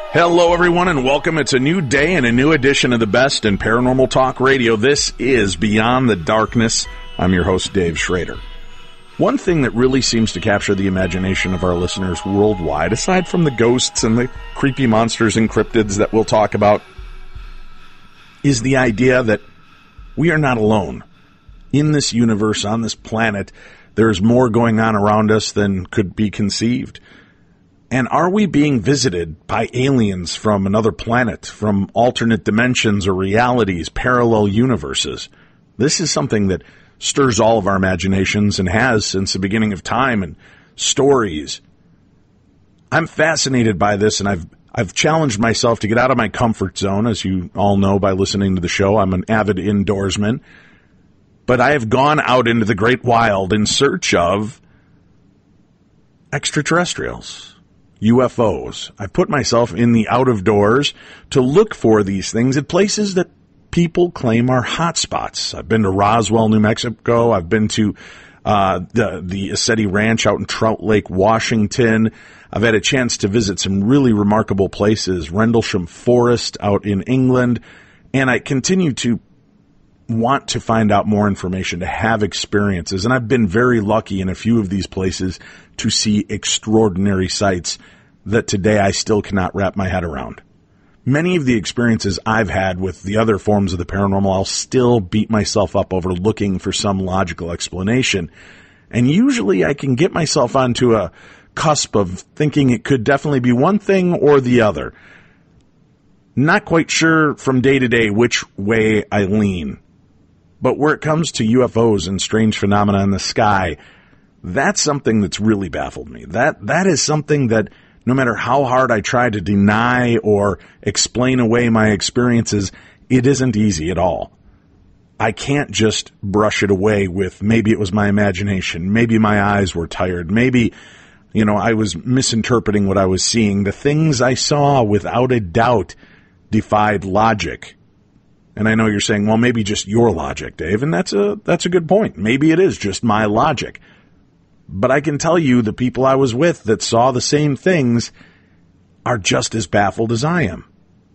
Hello, everyone, and welcome. It's a new day and a new edition of the best in paranormal talk radio. This is Beyond the Darkness. I'm your host, Dave Schrader. One thing that really seems to capture the imagination of our listeners worldwide, aside from the ghosts and the creepy monsters and cryptids that we'll talk about, is the idea that we are not alone. In this universe, on this planet, there's more going on around us than could be conceived. And are we being visited by aliens from another planet, from alternate dimensions or realities, parallel universes? This is something that stirs all of our imaginations and has since the beginning of time, and stories. I'm fascinated by this, and I've challenged myself to get out of my comfort zone, as you all know by listening to the show. I'm an avid indoorsman. But I have gone out into the great wild in search of extraterrestrials, UFOs. I've put myself in the out of doors to look for these things at places that people claim are hotspots. I've been to Roswell, New Mexico. I've been to the Assetti Ranch out in Trout Lake, Washington. I've had a chance to visit some really remarkable places, Rendlesham Forest out in England, and I continue to want to find out more information, to have experiences. And I've been very lucky in a few of these places to see extraordinary sights that today I still cannot wrap my head around. Many of the experiences I've had with the other forms of the paranormal, I'll still beat myself up over looking for some logical explanation. And usually I can get myself onto a cusp of thinking it could definitely be one thing or the other. Not quite sure from day to day which way I lean. But where it comes to UFOs and strange phenomena in the sky, that's something that's really baffled me. That is something that no matter how hard I try to deny or explain away my experiences, it isn't easy at all. I can't just brush it away with maybe it was my imagination, maybe my eyes were tired, maybe, I was misinterpreting what I was seeing. The things I saw, without a doubt, defied logic. And I know you're saying, well, maybe just your logic, Dave, and that's a good point. Maybe it is just my logic. But I can tell you the people I was with that saw the same things are just as baffled as I am.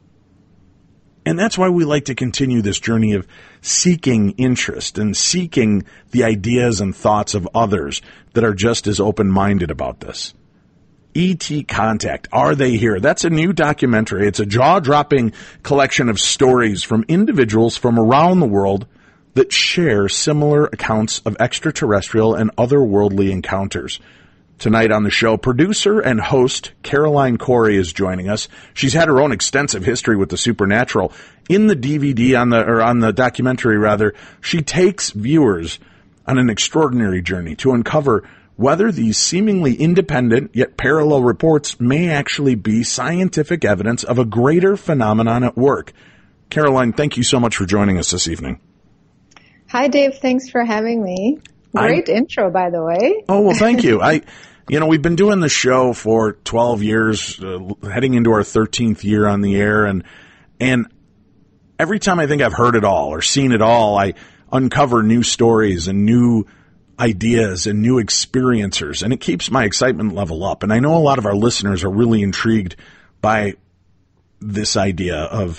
And that's why we like to continue this journey of seeking interest and seeking the ideas and thoughts of others that are just as open-minded about this. E.T. Contact. Are they here? That's a new documentary. It's a jaw-dropping collection of stories from individuals from around the world that share similar accounts of extraterrestrial and otherworldly encounters. Tonight on the show, producer and host Caroline Corey is joining us. She's had her own extensive history with the supernatural. In the DVD, on the documentary rather, she takes viewers on an extraordinary journey to uncover whether these seemingly independent yet parallel reports may actually be scientific evidence of a greater phenomenon at work. Caroline, thank you so much for joining us this evening. Hi, Dave. Thanks for having me. Great intro, by the way. Oh, well, thank you. We've been doing the show for 12 years, heading into our 13th year on the air, and every time I think I've heard it all or seen it all, I uncover new stories and new ideas and new experiencers, and it keeps my excitement level up. And I know a lot of our listeners are really intrigued by this idea of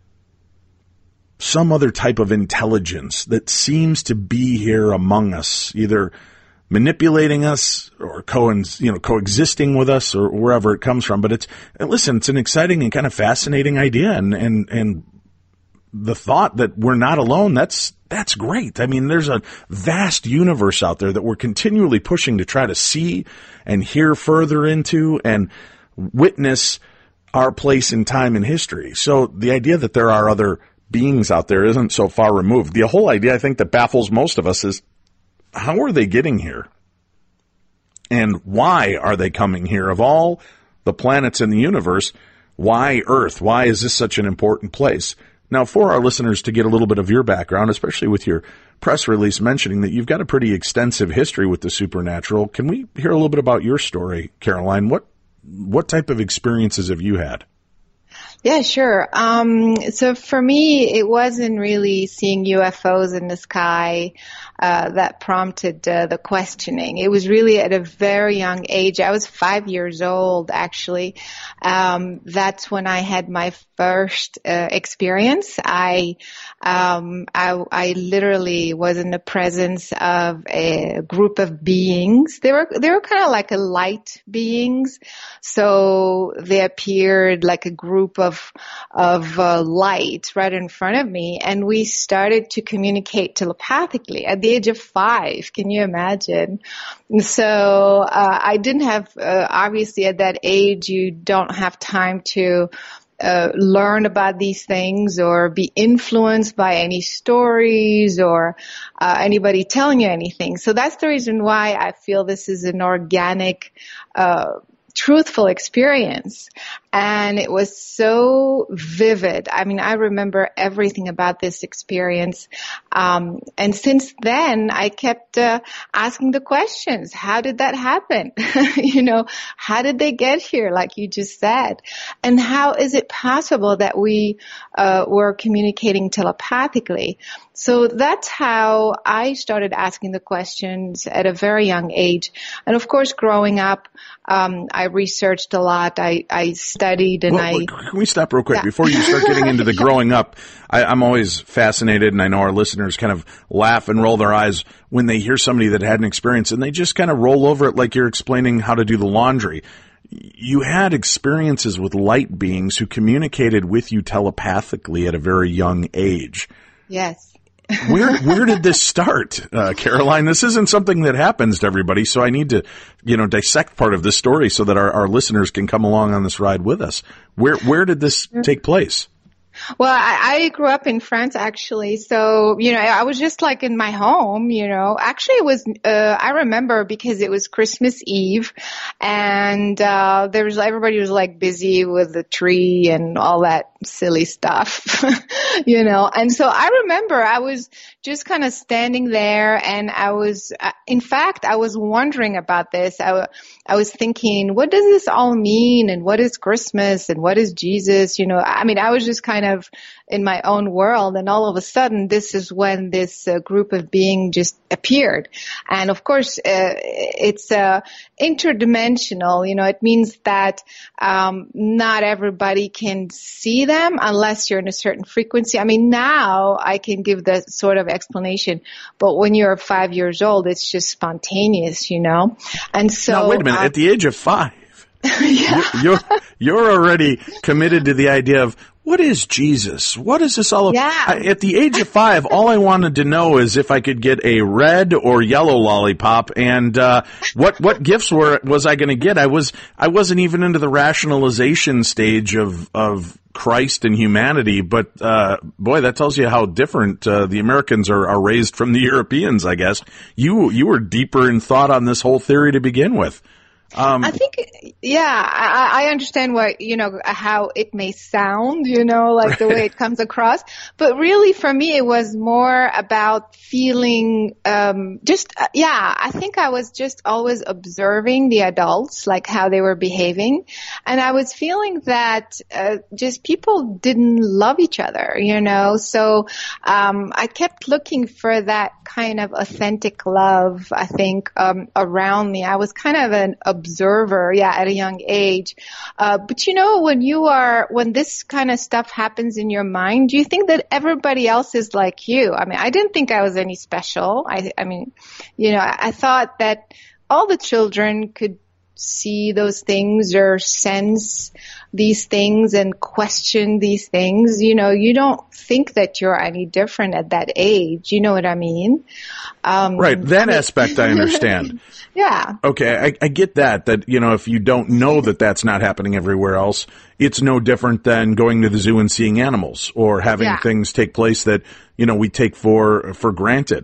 some other type of intelligence that seems to be here among us, either manipulating us or coexisting with us or wherever it comes from. But it's an exciting and kind of fascinating idea, and the thought that we're not alone, that's great. I mean, there's a vast universe out there that we're continually pushing to try to see and hear further into and witness our place in time in history. So the idea that there are other beings out there isn't so far removed. The whole idea, I think, that baffles most of us is, how are they getting here? And why are they coming here? Of all the planets in the universe, why Earth? Why is this such an important place? Now, for our listeners to get a little bit of your background, especially with your press release mentioning that you've got a pretty extensive history with the supernatural, can we hear a little bit about your story, Caroline? What type of experiences have you had? Yeah, sure. So for me, it wasn't really seeing UFOs in the sky that prompted the questioning. It was really at a very young age. I was 5 years old, actually. That's when I had my first experience. I literally was in the presence of a group of beings. They were kind of like a light beings. So they appeared like a group of light right in front of me, and we started to communicate telepathically at the age of 5. Can you imagine? So I didn't have obviously at that age you don't have time to learn about these things or be influenced by any stories or anybody telling you anything. So that's the reason why I feel this is an organic truthful experience. And it was so vivid. I mean, I remember everything about this experience. And since then, I kept asking the questions. How did that happen? How did they get here, like you just said? And how is it possible that we were communicating telepathically? So that's how I started asking the questions at a very young age. And of course, growing up, I researched a lot. I studied and Can we stop real quick? Yeah. Before you start getting into the growing up? I'm always fascinated, and I know our listeners kind of laugh and roll their eyes when they hear somebody that had an experience, and they just kind of roll over it like you're explaining how to do the laundry. You had experiences with light beings who communicated with you telepathically at a very young age. Yes. Where did this start, Caroline? This isn't something that happens to everybody, so I need to, dissect part of this story so that our listeners can come along on this ride with us. Where did this take place? Well, I grew up in France, actually. So, I was just like in my home, Actually, it was, I remember because it was Christmas Eve and, everybody was like busy with the tree and all that silly stuff, And so I remember I was just kind of standing there and I was wondering about this. I was thinking, what does this all mean? And what is Christmas? And what is Jesus? I was just kind of in my own world. And all of a sudden, this is when this group of beings just appeared. And of course, it's interdimensional. It means that not everybody can see them unless you're in a certain frequency. Now I can give that sort of explanation. But when you're 5 years old, it's just spontaneous, And so. Now, wait a minute. At the age of 5, yeah. you're already committed to the idea of, what is Jesus? What is this all about? Yeah. At the age of 5, all I wanted to know is if I could get a red or yellow lollipop, and what gifts was I going to get? I wasn't even into the rationalization stage of Christ and humanity, but boy, that tells you how different the Americans are raised from the Europeans, I guess. You were deeper in thought on this whole theory to begin with. I think, I understand how it may sound, like the way it comes across. But really for me, it was more about feeling, I think I was just always observing the adults, like how they were behaving. And I was feeling that, just people didn't love each other, So, I kept looking for that kind of authentic love, I think, around me. I was kind of an observer, at a young age. But when this kind of stuff happens in your mind, do you think that everybody else is like you? I didn't think I was any special. I thought that all the children could see those things or sense these things and question these things. You don't think that you're any different at that age. You know what I mean? Right. That aspect I understand. Yeah. Okay. I get that, if you don't know that that's not happening everywhere else, it's no different than going to the zoo and seeing animals or having things take place that, we take for granted.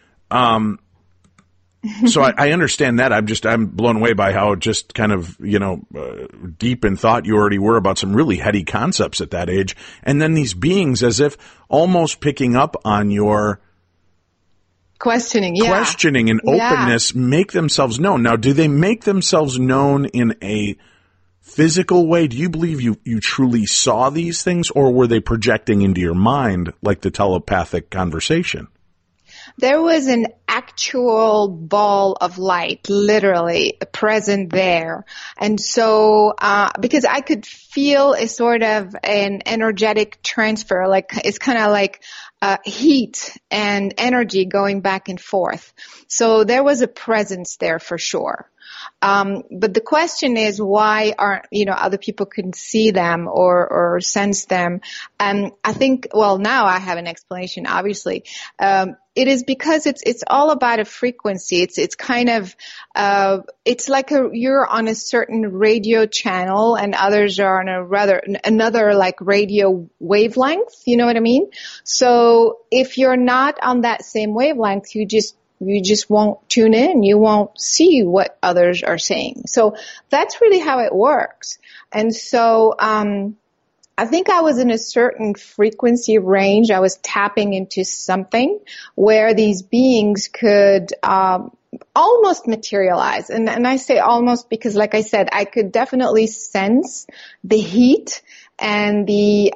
So I understand that. I'm blown away by how just kind of, deep in thought you already were about some really heady concepts at that age. And then these beings, as if almost picking up on your questioning and openness, make themselves known. Now, do they make themselves known in a physical way? Do you believe you truly saw these things, or were they projecting into your mind like the telepathic conversation? There was an actual ball of light, literally present there. And so, because I could feel a sort of an energetic transfer, like it's kind of like heat and energy going back and forth. So there was a presence there for sure. But the question is, why aren't, other people couldn't see them or sense them? And I think, well, now I have an explanation, obviously. It is because it's all about a frequency. It's kind of, it's like you're on a certain radio channel and others are on another like radio wavelength. You know what I mean? So if you're not on that same wavelength, you just won't tune in. You won't see what others are saying. So that's really how it works. And so, I think I was in a certain frequency range. I was tapping into something where these beings could, almost materialize. And I say almost because, like I said, I could definitely sense the heat and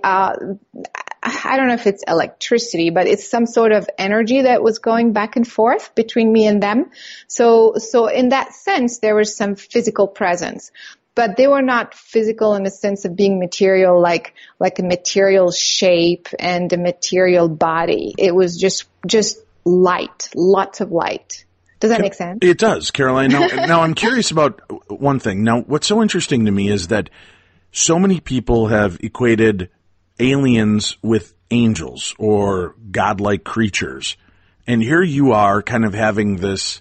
I don't know if it's electricity, but it's some sort of energy that was going back and forth between me and them. So in that sense, there was some physical presence, but they were not physical in the sense of being material, like a material shape and a material body. It was just light, lots of light. Does that make sense? It does, Caroline. Now I'm curious about one thing. Now, what's so interesting to me is that so many people have equated aliens with angels or godlike creatures. And here you are kind of having this,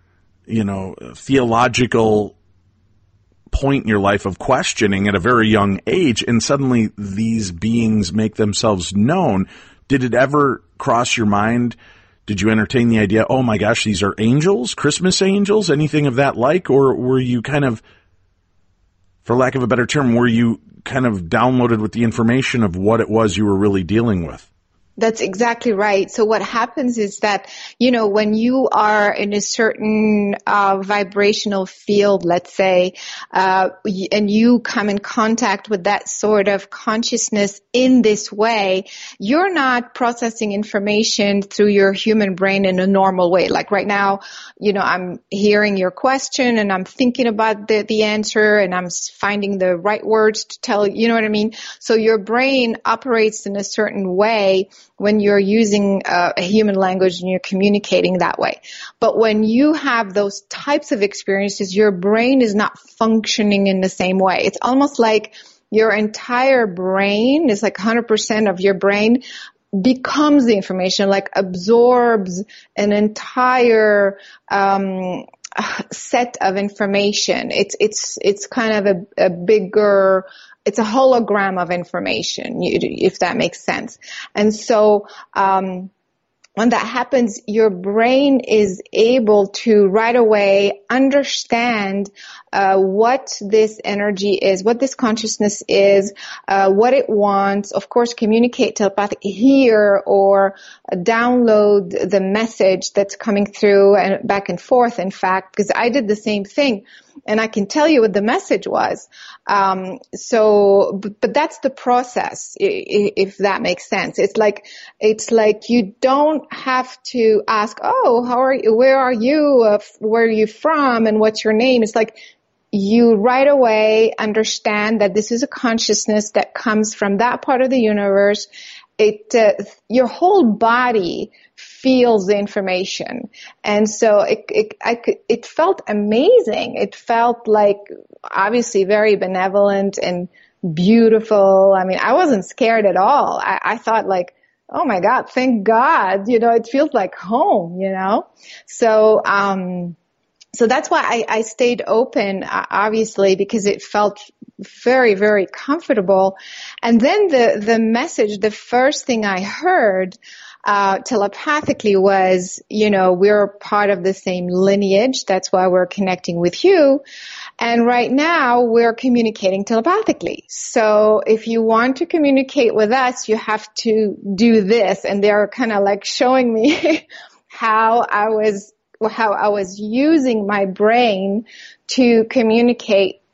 theological point in your life of questioning at a very young age, and suddenly these beings make themselves known. Did it ever cross your mind? Did you entertain the idea, oh my gosh, these are angels, Christmas angels, anything of that like? Or were you kind of, for lack of a better term, were you kind of downloaded with the information of what it was you were really dealing with? That's exactly right. So what happens is that, when you are in a certain vibrational field, let's say, and you come in contact with that sort of consciousness in this way, you're not processing information through your human brain in a normal way. Like right now, I'm hearing your question and I'm thinking about the answer and I'm finding the right words to tell, you know what I mean? So your brain operates in a certain way when you're using a human language and you're communicating that way. But when you have those types of experiences, your brain is not functioning in the same way. It's almost like your entire brain is like 100% of your brain becomes the information, like absorbs an entire set of information. It's kind of a bigger, it's a hologram of information, if that makes sense. And so, when that happens, your brain is able to right away understand what this energy is, what this consciousness is, what it wants. Of course, communicate telepathically, hear or download the message that's coming through and back and forth. In fact, because I did the same thing, and I can tell you what the message was. But that's the process, if that makes sense. It's like you don't have to ask, oh, how are you? Where are you? Where are you from? And what's your name? It's like you right away understand that this is a consciousness that comes from that part of the universe. Your whole body feels the information. And so it felt amazing. It felt like obviously very benevolent and beautiful. I mean, I wasn't scared at all. I thought like, oh my God, thank God, it feels like home, So that's why I stayed open, obviously, because it felt very, very comfortable. And then the message, the first thing I heard telepathically was, we're part of the same lineage. That's why we're connecting with you. And right now we're communicating telepathically. So if you want to communicate with us, you have to do this. And they're kind of like showing me how I was using my brain to communicate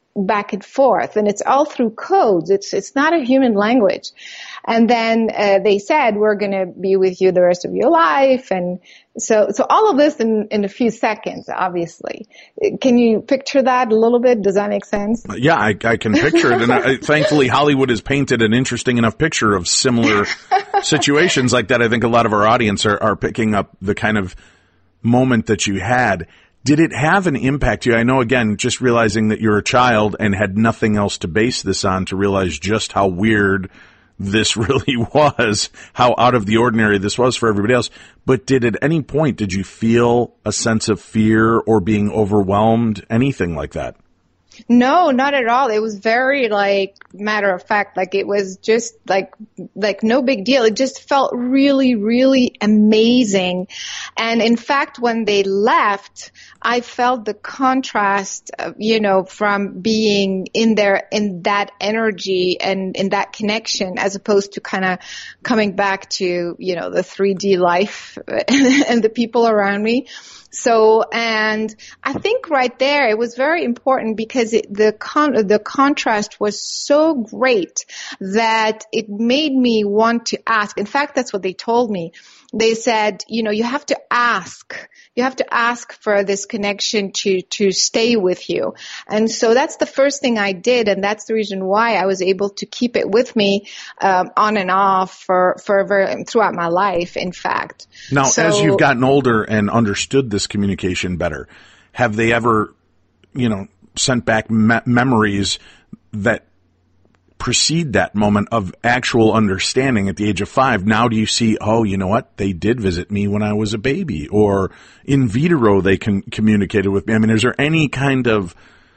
back and forth, and it's all through codes. It's not a human language. And then they said, we're going to be with you the rest of your life. And so all of this in a few seconds, obviously. Can you picture that a little bit? Does that make sense? Yeah, I can picture it. And thankfully, Hollywood has painted an interesting enough picture of similar situations like that. I think a lot of our audience are picking up the kind of moment that you had. Did it have an impact to you? I know, again, just realizing that you're a child and had nothing else to base this on, to realize just how weird this really was, how out of the ordinary this was for everybody else. But at any point, did you feel a sense of fear or being overwhelmed, anything like that? No, not at all. It was very matter of fact, it was just like no big deal. It just felt really, really amazing. And in fact, when they left, I felt the contrast, from being in there, in that energy and in that connection, as opposed to kind of coming back to, the 3D life and the people around me. So, and I think right there it was very important because the contrast was so great that it made me want to ask. In fact, that's what they told me. They said, you have to ask. You have to ask for this connection to stay with you. And so that's the first thing I did, and that's the reason why I was able to keep it with me on and off throughout my life, in fact. Now, as you've gotten older and understood this communication better, have they ever, sent back memories that precede that moment of actual understanding at the age of 5? Now do you see, oh, you know what? They did visit me when I was a baby, or in vitro they communicated with me. I mean, is there any kind of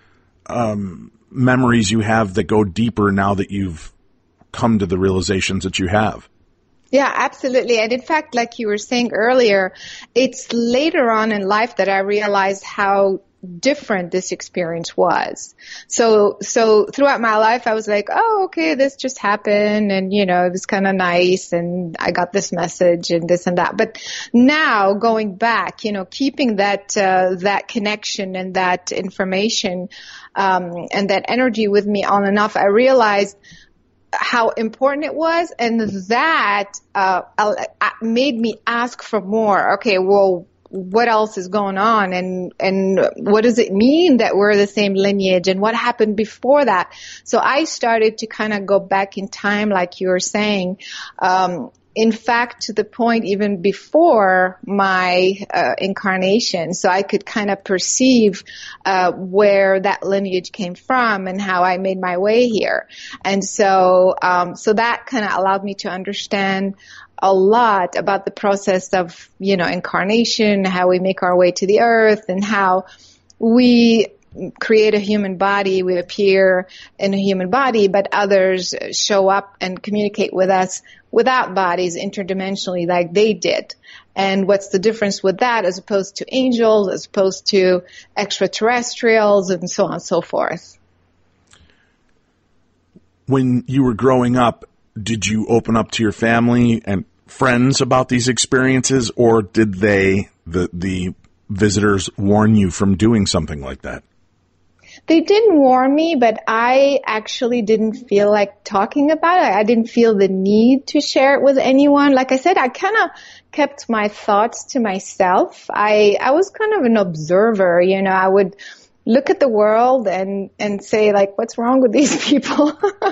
memories you have that go deeper now that you've come to the realizations that you have? Yeah, absolutely. And in fact, like you were saying earlier, it's later on in life that I realized how different this experience was. So throughout my life, I was like, oh, okay, this just happened, and it was kind of nice, and I got this message and this and that. But now going back, keeping that connection and that information, and that energy with me on and off, I realized how important it was, and that made me ask for more. Okay, well, what else is going on, and what does it mean that we're the same lineage, and what happened before that? So I started to kind of go back in time, like you were saying. In fact, to the point even before my incarnation, so I could kind of perceive where that lineage came from and how I made my way here. And so that kind of allowed me to understand a lot about the process of, incarnation, how we make our way to the earth, and how we create a human body, we appear in a human body, but others show up and communicate with us without bodies interdimensionally like they did. And what's the difference with that as opposed to angels, as opposed to extraterrestrials, and so on and so forth. When you were growing up, did you open up to your family and friends about these experiences, or did the visitors warn you from doing something like that? They didn't warn me, but I actually didn't feel like talking about it. I didn't feel the need to share it with anyone. Like I said, I kind of kept my thoughts to myself. I was kind of an observer, I would look at the world and say, like, what's wrong with these people?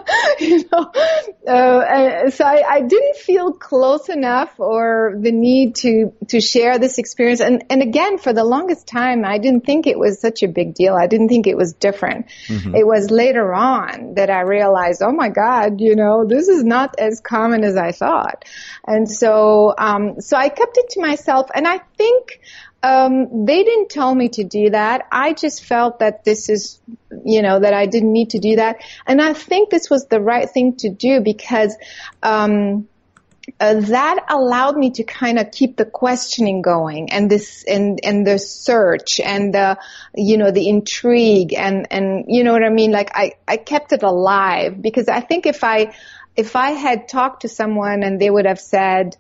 So I didn't feel close enough or the need to share this experience. And again, for the longest time, I didn't think it was such a big deal. I didn't think it was different. Mm-hmm. It was later on that I realized, oh my God, this is not as common as I thought. And so I kept it to myself. And I think, they didn't tell me to do that. I just felt that this is, that I didn't need to do that. And I think this was the right thing to do because, that allowed me to kind of keep the questioning going and the search and the intrigue and you know what I mean? Like I kept it alive because I think if I had talked to someone and they would have said,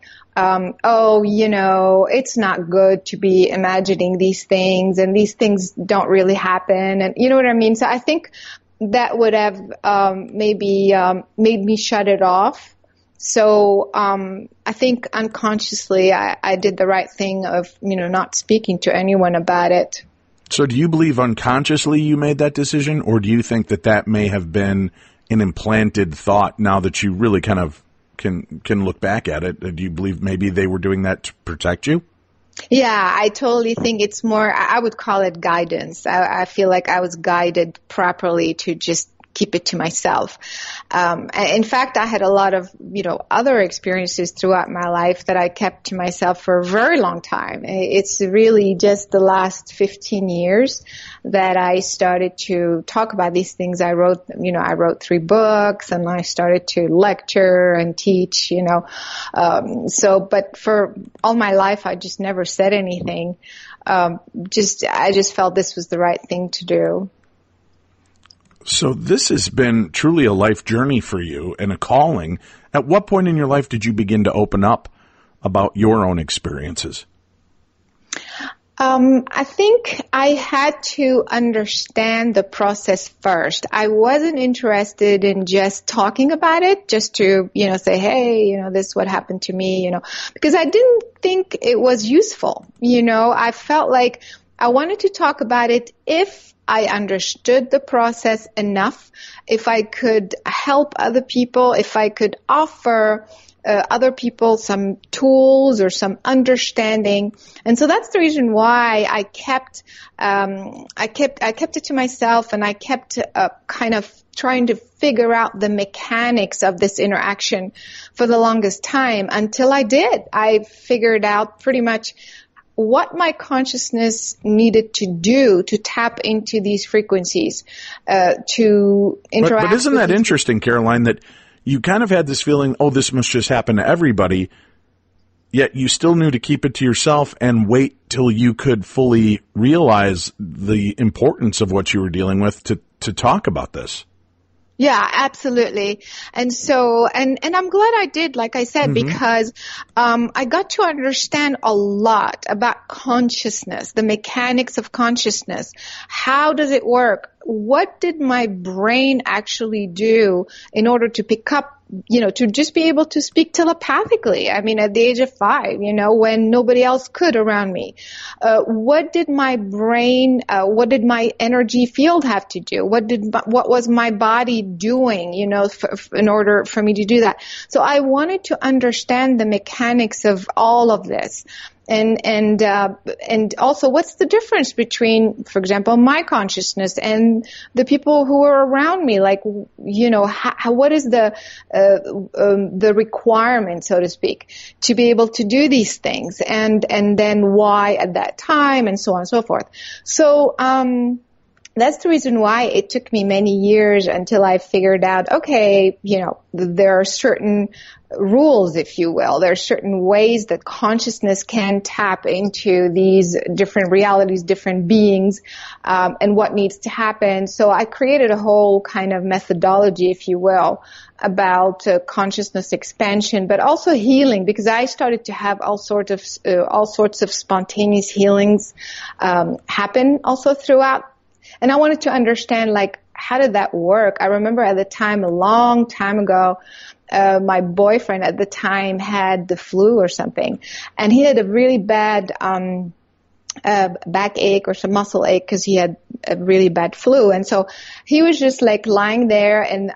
it's not good to be imagining these things and these things don't really happen. And you know what I mean? So I think that would have maybe made me shut it off. So I think unconsciously I did the right thing of, not speaking to anyone about it. So do you believe unconsciously you made that decision, or do you think that may have been an implanted thought now that you really kind of can look back at it? Do you believe maybe they were doing that to protect you? Yeah, I totally think it's more, I would call it guidance. I feel like I was guided properly to just keep it to myself. In fact, I had a lot of, other experiences throughout my life that I kept to myself for a very long time. It's really just the last 15 years that I started to talk about these things. I wrote 3 books, and I started to lecture and teach, but for all my life, I just never said anything. I just felt this was the right thing to do. So this has been truly a life journey for you and a calling. At what point in your life did you begin to open up about your own experiences? I think I had to understand the process first. I wasn't interested in just talking about it, just to, say, hey, this is what happened to me, because I didn't think it was useful. I felt like I wanted to talk about it if I understood the process enough, if I could help other people, if I could offer other people some tools or some understanding. And so that's the reason why I kept it to myself, and I kept kind of trying to figure out the mechanics of this interaction for the longest time until I did. I figured out pretty much what my consciousness needed to do to tap into these frequencies, to interact. But isn't that interesting, Caroline, that you kind of had this feeling, oh, this must just happen to everybody, yet you still knew to keep it to yourself and wait till you could fully realize the importance of what you were dealing with to talk about this? Yeah, absolutely. And so, and I'm glad I did, like I said, because I got to understand a lot about consciousness, the mechanics of consciousness. How does it work? What did my brain actually do in order to pick up, to just be able to speak telepathically? I mean, at the age of 5, when nobody else could around me. What did my brain, what did my energy field have to do? What was my body doing, in order for me to do that? So I wanted to understand the mechanics of all of this. And also what's the difference between, for example, my consciousness and the people who are around me? Like, what is the requirement, so to speak, to be able to do these things, and then why at that time, and so on and so forth. So, that's the reason why it took me many years until I figured out, okay, there are certain rules, if you will. There are certain ways that consciousness can tap into these different realities, different beings, and what needs to happen. So I created a whole kind of methodology, if you will, about consciousness expansion, but also healing, because I started to have all sorts of spontaneous healings happen also throughout. And I wanted to understand, how did that work? I remember at the time, a long time ago, my boyfriend at the time had the flu or something, and he had a really bad backache or some muscle ache because he had a really bad flu. And so he was just lying there and,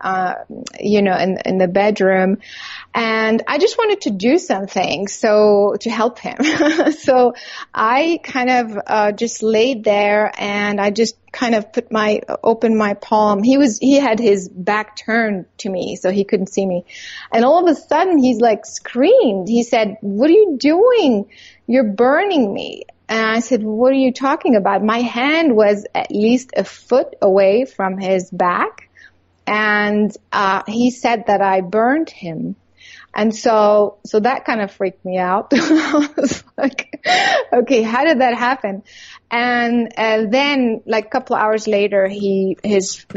in the bedroom. And I just wanted to do something to help him. So I kind of, just laid there, and I just kind of opened my palm. He had his back turned to me, so he couldn't see me. And all of a sudden he's screamed. He said, "What are you doing? You're burning me." And I said, "What are you talking about?" My hand was at least a foot away from his back. And, he said that I burned him. And so that kind of freaked me out. I was like, okay, how did that happen? And then a couple of hours later, his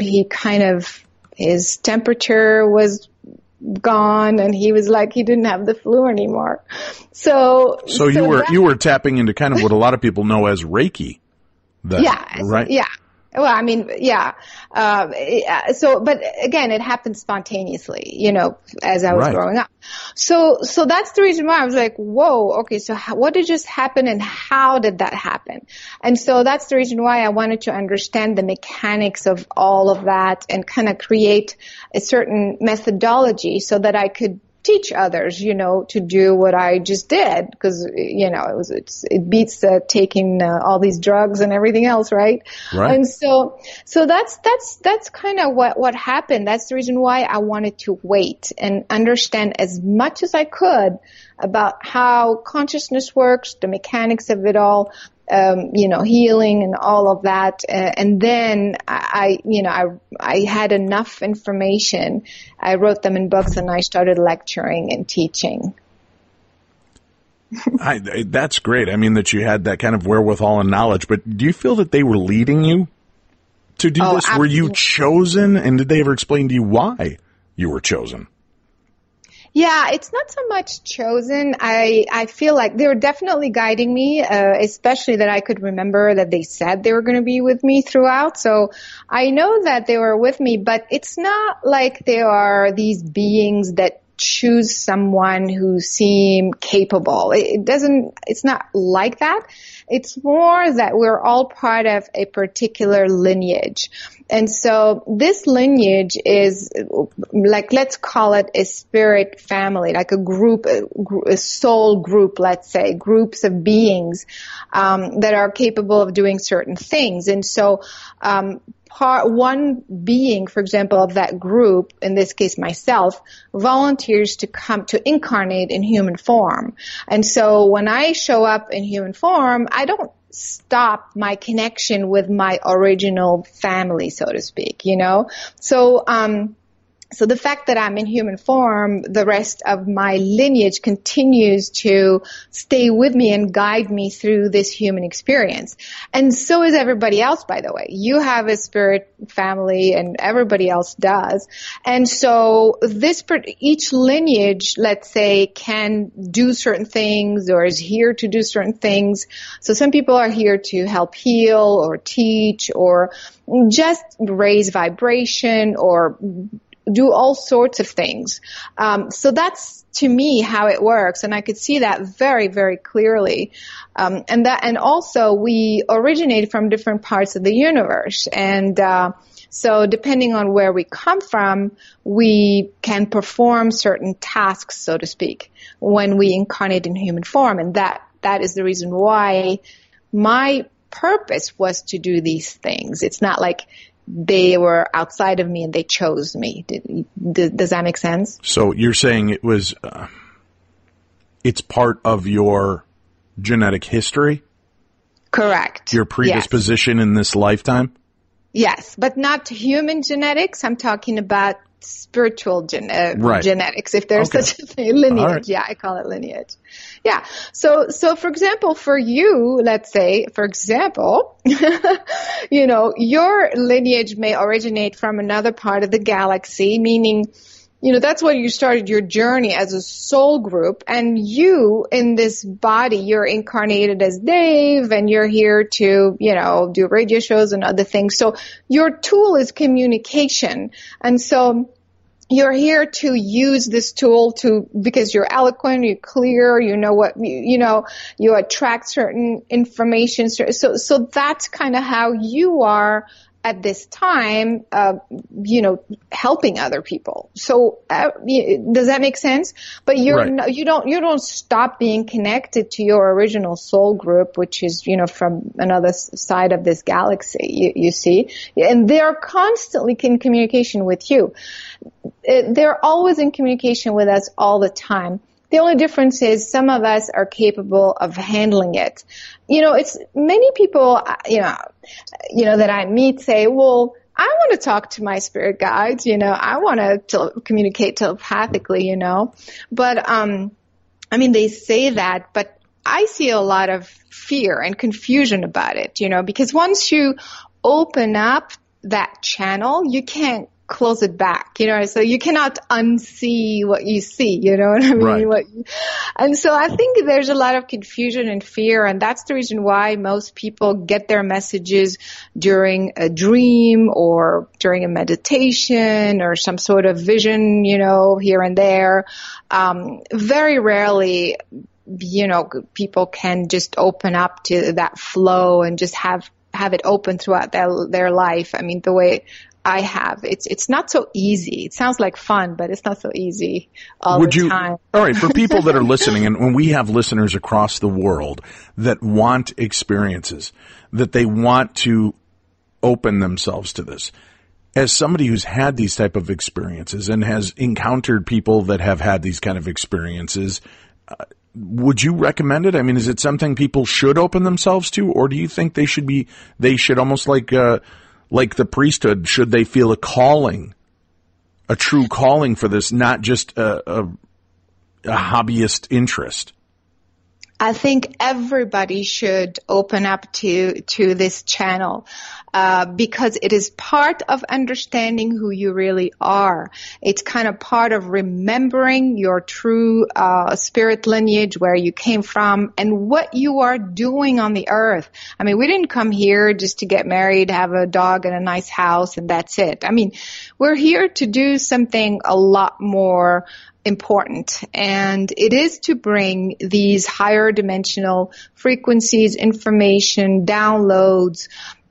temperature was gone, and he was he didn't have the flu anymore. So you were tapping into kind of what a lot of people know as Reiki. Yeah. Right? Yeah. Well, I mean, yeah. But again, it happened spontaneously, as I was Right. growing up. So that's the reason why I was like, whoa, okay, so what did just happen and how did that happen? And so that's the reason why I wanted to understand the mechanics of all of that and kind of create a certain methodology so that I could teach others, to do what I just did, because it beats taking all these drugs and everything else, right? Right. And so that's kind of what happened. That's the reason why I wanted to wait and understand as much as I could about how consciousness works, the mechanics of it all, healing and all of that. And then I had enough information. I wrote them in books and I started lecturing and teaching. That's great. I mean, that you had that kind of wherewithal and knowledge, but do you feel that they were leading you to do this? Absolutely. Were you chosen? And did they ever explain to you why you were chosen? Yeah, it's not so much chosen. I feel like they were definitely guiding me, especially that I could remember that they said they were going to be with me throughout. So I know that they were with me, but it's not like they are these beings that choose someone who seem capable. It's not like that. It's more that we're all part of a particular lineage. And so this lineage is like, let's call it a spirit family, like a group, a soul group, let's say, groups of beings, that are capable of doing certain things. And so, one being, for example, of that group, in this case myself, volunteers to come to incarnate in human form. And so when I show up in human form, I don't stop my connection with my original family, so to speak, So the fact that I'm in human form, the rest of my lineage continues to stay with me and guide me through this human experience. And so is everybody else, by the way. You have a spirit family and everybody else does. And so each lineage, let's say, can do certain things or is here to do certain things. So some people are here to help heal or teach or just raise vibration or do all sorts of things. So that's, to me, how it works. And I could see that very, very clearly. And also we originate from different parts of the universe. And, so depending on where we come from, we can perform certain tasks, so to speak, when we incarnate in human form. And that is the reason why my purpose was to do these things. It's not like they were outside of me and they chose me. Does that make sense? So you're saying it was, it's part of your genetic history? Correct. Your predisposition in this lifetime? Yes, but not human genetics. I'm talking about spiritual genetics, if there's such a thing, lineage. Right. Yeah, I call it lineage. Yeah. So for example, for you, let's say, for example, your lineage may originate from another part of the galaxy, meaning, that's where you started your journey as a soul group. And you, in this body, you're incarnated as Dave and you're here to, do radio shows and other things. So your tool is communication. And so you're here to use this tool because you're eloquent, you're clear, you attract certain information. So that's kind of how you are at this time, helping other people. So, does that make sense? But you don't stop being connected to your original soul group, which is, from another side of this galaxy, you see, and they're constantly in communication with you. They're always in communication with us all the time. The only difference is some of us are capable of handling it. It's many people, that I meet say, well, I want to talk to my spirit guides, I want to communicate telepathically, but, they say that, but I see a lot of fear and confusion about it, because once you open up that channel, you can't close it back, so you cannot unsee what you see, you know what I mean? Right. And so I think there's a lot of confusion and fear, and that's the reason why most people get their messages during a dream or during a meditation or some sort of vision, here and there. Very rarely, people can just open up to that flow and just have it open throughout their life. I mean, the way I have, it's not so easy. It sounds like fun, but it's not so easy all the time. All right, for people that are listening, and when we have listeners across the world that want experiences, that they want to open themselves to this, as somebody who's had these type of experiences and has encountered people that have had these kind of experiences, would you recommend it? I mean, is it something people should open themselves to, or do you think they should almost like the priesthood, should they feel a calling, a true calling for this, not just a hobbyist interest? I think everybody should open up to this channel, because it is part of understanding who you really are. It's kind of part of remembering your true spirit lineage, where you came from, and what you are doing on the earth. I mean, we didn't come here just to get married, have a dog and a nice house, and that's it. I mean, we're here to do something a lot more important, and it is to bring these higher dimensional frequencies, information, downloads,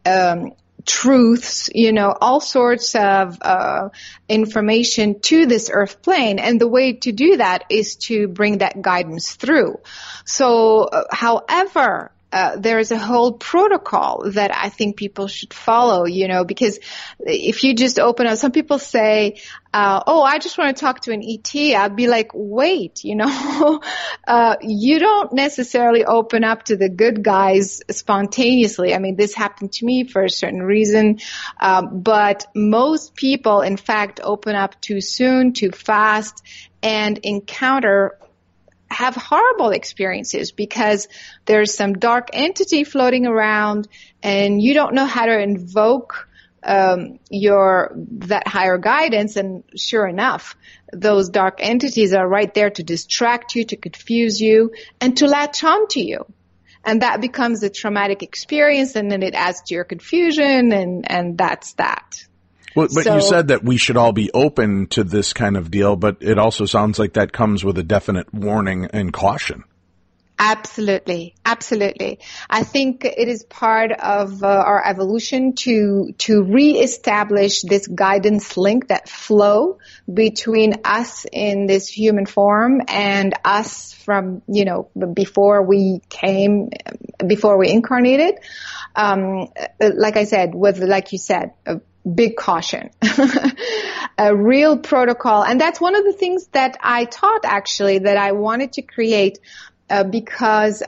truths, all sorts of information to this earth plane. And the way to do that is to bring that guidance through. So, however, there's a whole protocol that I think people should follow, because if you just open up, some people say, I just want to talk to an ET. I'd be like, wait, you don't necessarily open up to the good guys spontaneously. I mean, this happened to me for a certain reason. But most people, in fact, open up too soon, too fast, and have horrible experiences because there's some dark entity floating around and you don't know how to invoke that higher guidance, and sure enough, those dark entities are right there to distract you, to confuse you, and to latch on to you. And that becomes a traumatic experience, and then it adds to your confusion, and that's that. Well, but you said that we should all be open to this kind of deal, but it also sounds like that comes with a definite warning and caution. Absolutely. Absolutely. I think it is part of our evolution to reestablish this guidance link, that flow between us in this human form and us from, before we incarnated. Like I said, like you said, a big caution, a real protocol. And that's one of the things that I taught, actually, that I wanted to create. Because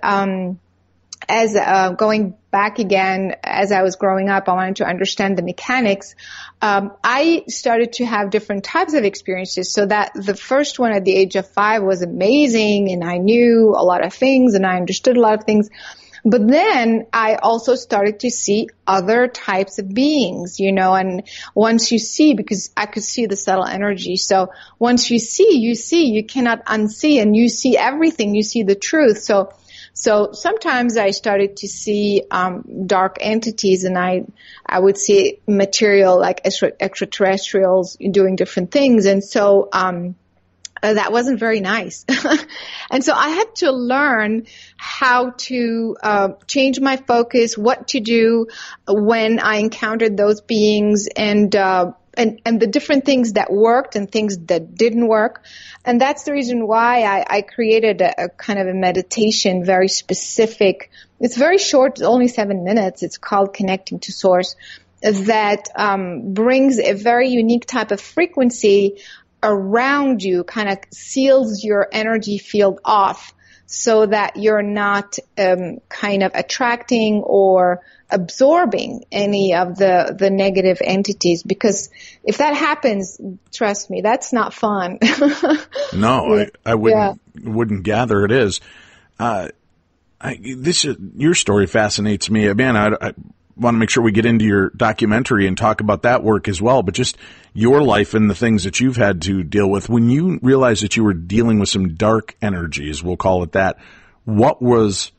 going back again, as I was growing up, I wanted to understand the mechanics. I started to have different types of experiences, so that the first one at the age of 5 was amazing, and I knew a lot of things, and I understood a lot of things. But then I also started to see other types of beings, and once you see, because I could see the subtle energy. So once you see, you cannot unsee, and you see everything, you see the truth. So sometimes I started to see, dark entities, and I would see material like extraterrestrials doing different things. And so, that wasn't very nice. And so I had to learn how to change my focus, what to do when I encountered those beings, and the different things that worked and things that didn't work. And that's the reason why I created a kind of a meditation, very specific. It's very short, it's only 7 minutes. It's called Connecting to Source, that brings a very unique type of frequency around you, kind of seals your energy field off, so that you're not kind of attracting or absorbing any of the negative entities. Because if that happens, trust me, that's not fun. No, I wouldn't gather it is. Your story fascinates me. Man, want to make sure we get into your documentary and talk about that work as well, but just your life and the things that you've had to deal with. When you realized that you were dealing with some dark energies, we'll call it that, what was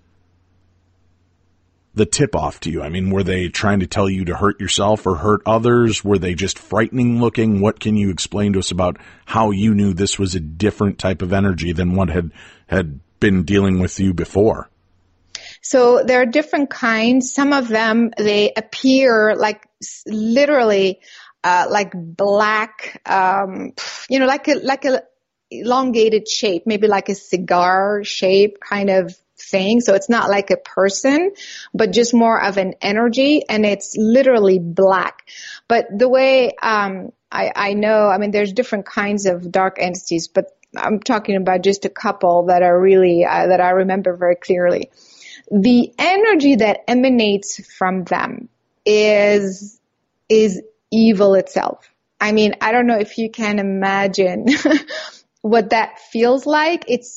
the tip off to you? I mean, were they trying to tell you to hurt yourself or hurt others? Were they just frightening looking? What can you explain to us about how you knew this was a different type of energy than what had been dealing with you before? So there are different kinds. Some of them, they appear like literally, like black, like a elongated shape, maybe like a cigar shape kind of thing. So it's not like a person, but just more of an energy, and it's literally black. But the way, I know, I mean, there's different kinds of dark entities, but I'm talking about just a couple that are really, that I remember very clearly. The energy that emanates from them is evil itself. I mean, I don't know if you can imagine what that feels like. It's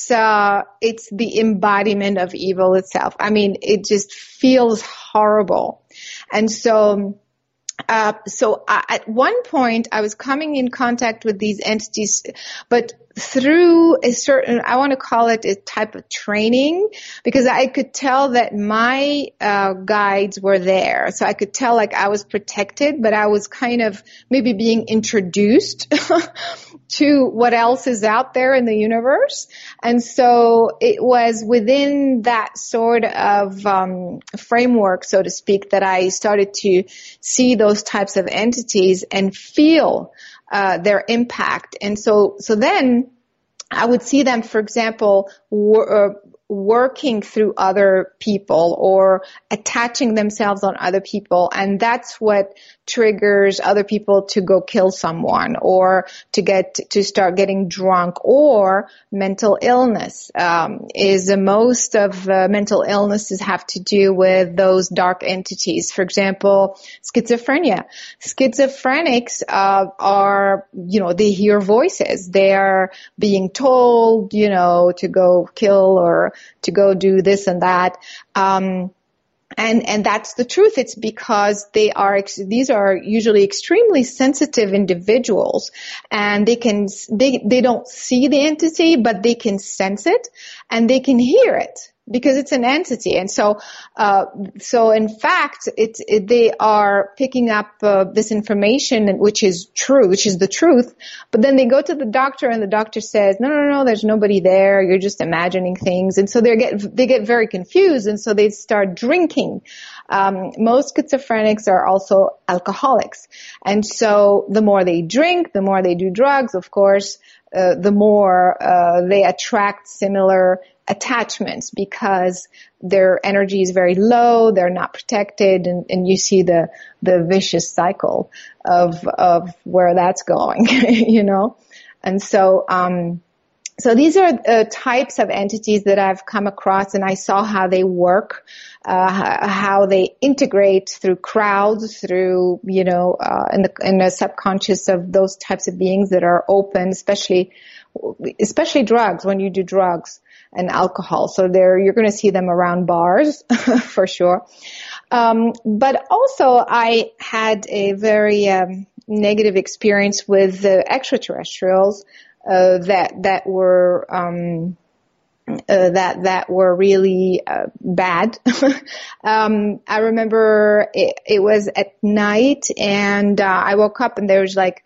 the embodiment of evil itself. I mean, it just feels horrible. And so at one point I was coming in contact with these entities, but through a certain, I want to call it a type of training, because I could tell that my guides were there. So I could tell like I was protected, but I was kind of maybe being introduced to what else is out there in the universe. And so it was within that sort of framework, so to speak, that I started to see those types of entities and feel their impact. And so then I would see them, for example, working through other people or attaching themselves on other people. And that's what triggers other people to go kill someone or to start getting drunk, or mental illness. Most of mental illnesses have to do with those dark entities. For example, schizophrenia. Schizophrenics are, they hear voices. They are being told, to go kill or to go do this and that. And that's the truth. It's because these are usually extremely sensitive individuals, and they don't see the entity, but they can sense it and they can hear it because it's an entity. And so in fact, they are picking up this information, which is true, which is the truth. But then they go to the doctor, and the doctor says, no, there's nobody there. You're just imagining things. And so they get very confused, and so they start drinking. Most schizophrenics are also alcoholics. And so the more they drink, the more they do drugs, of course, the more they attract similar attachments, because their energy is very low, they're not protected, and you see the vicious cycle of where that's going, And so these are types of entities that I've come across, and I saw how they work, how they integrate through crowds, through, in the subconscious of those types of beings that are open, especially drugs, when you do drugs and alcohol. So you're going to see them around bars for sure. But also I had a very negative experience with the extraterrestrials that were really bad. I remember it was at night, and I woke up, and there was like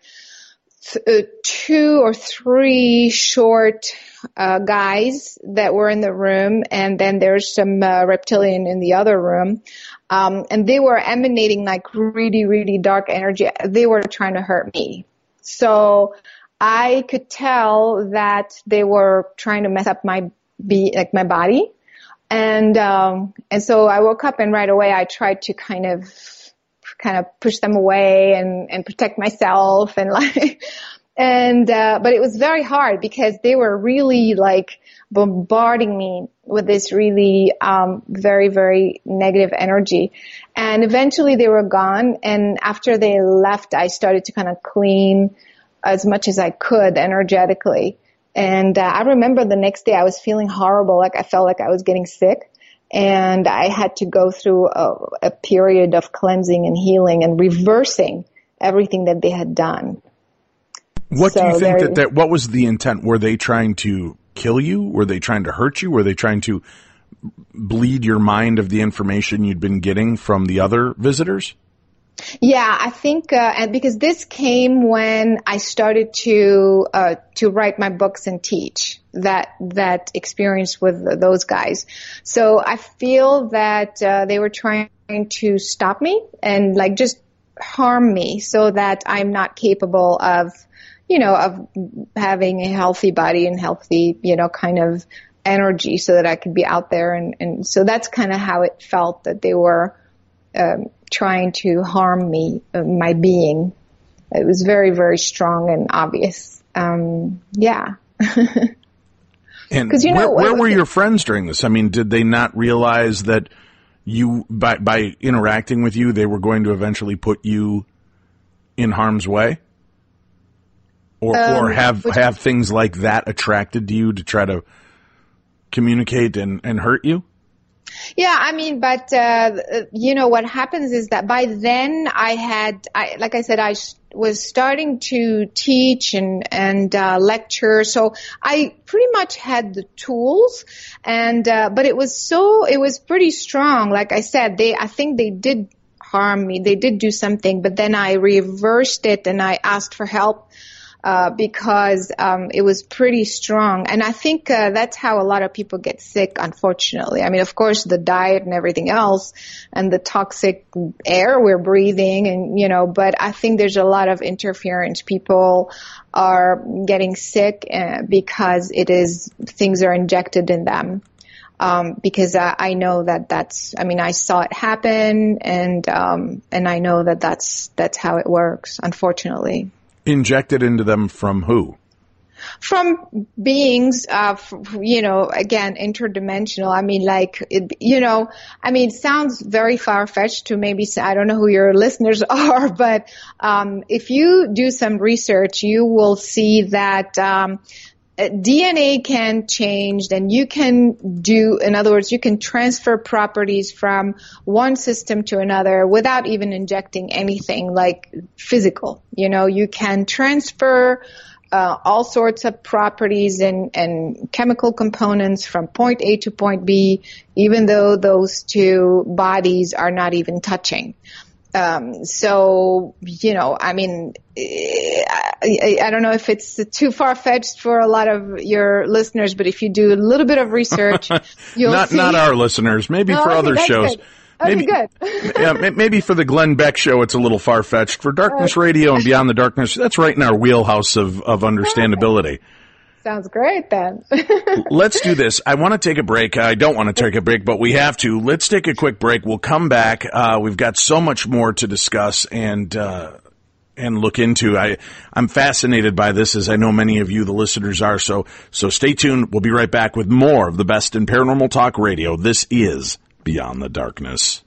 2 or 3 short guys that were in the room, and then there's some reptilian in the other room. And they were emanating like really, really dark energy. They were trying to hurt me. So I could tell that they were trying to mess up my body. And so I woke up, and right away I tried to kind of push them away and protect myself but it was very hard, because they were really like bombarding me with this really, very, very negative energy. And eventually they were gone. And after they left, I started to kind of clean as much as I could energetically. And I remember the next day I was feeling horrible, like I felt like I was getting sick. And I had to go through a period of cleansing and healing and reversing everything that they had done. What do you think that what was the intent? Were they trying to kill you? Were they trying to hurt you? Were they trying to bleed your mind of the information you'd been getting from the other visitors? Yeah, I think, and because this came when I started to write my books and teach that experience with those guys. So I feel that they were trying to stop me and like just harm me so that I'm not capable of, of having a healthy body and healthy, kind of energy so that I could be out there. And so that's kind of how it felt, that they were trying to harm me, my being. It was very, very strong and obvious. Yeah. And where were your friends during this? I mean, did they not realize that you, by interacting with you, they were going to eventually put you in harm's way? Or have things like that attracted to you to try to communicate and hurt you? Yeah, I mean, but, what happens is that by then like I said, I was starting to teach and lecture. So I pretty much had the tools but it was pretty strong. Like I said, I think they did harm me. They did do something, but then I reversed it and I asked for help. Because it was pretty strong. And I think that's how a lot of people get sick, unfortunately. I mean, of course, the diet and everything else and the toxic air we're breathing and, but I think there's a lot of interference. People are getting sick because things are injected in them. Because I know I saw it happen and I know that's how it works, unfortunately. Injected into them from who? From beings, again, interdimensional. I mean, it sounds very far-fetched to maybe, I don't know who your listeners are, but if you do some research, you will see that DNA can change, and you can in other words, you can transfer properties from one system to another without even injecting anything like physical. You can transfer all sorts of properties and chemical components from point A to point B, even though those two bodies are not even touching. I mean, I don't know if it's too far-fetched for a lot of your listeners, but if you do a little bit of research, you'll see. Not our listeners, maybe for other shows. Good. Maybe good. Yeah, maybe for the Glenn Beck show, it's a little far-fetched. For Darkness Radio and Beyond the Darkness, that's right in our wheelhouse of understandability. Sounds great, then. Let's do this. I want to take a break. I don't want to take a break, but we have to. Let's take a quick break. We'll come back. We've got so much more to discuss and look into. I'm fascinated by this, as I know many of you, the listeners, are. So stay tuned. We'll be right back with more of the best in paranormal talk radio. This is Beyond the Darkness.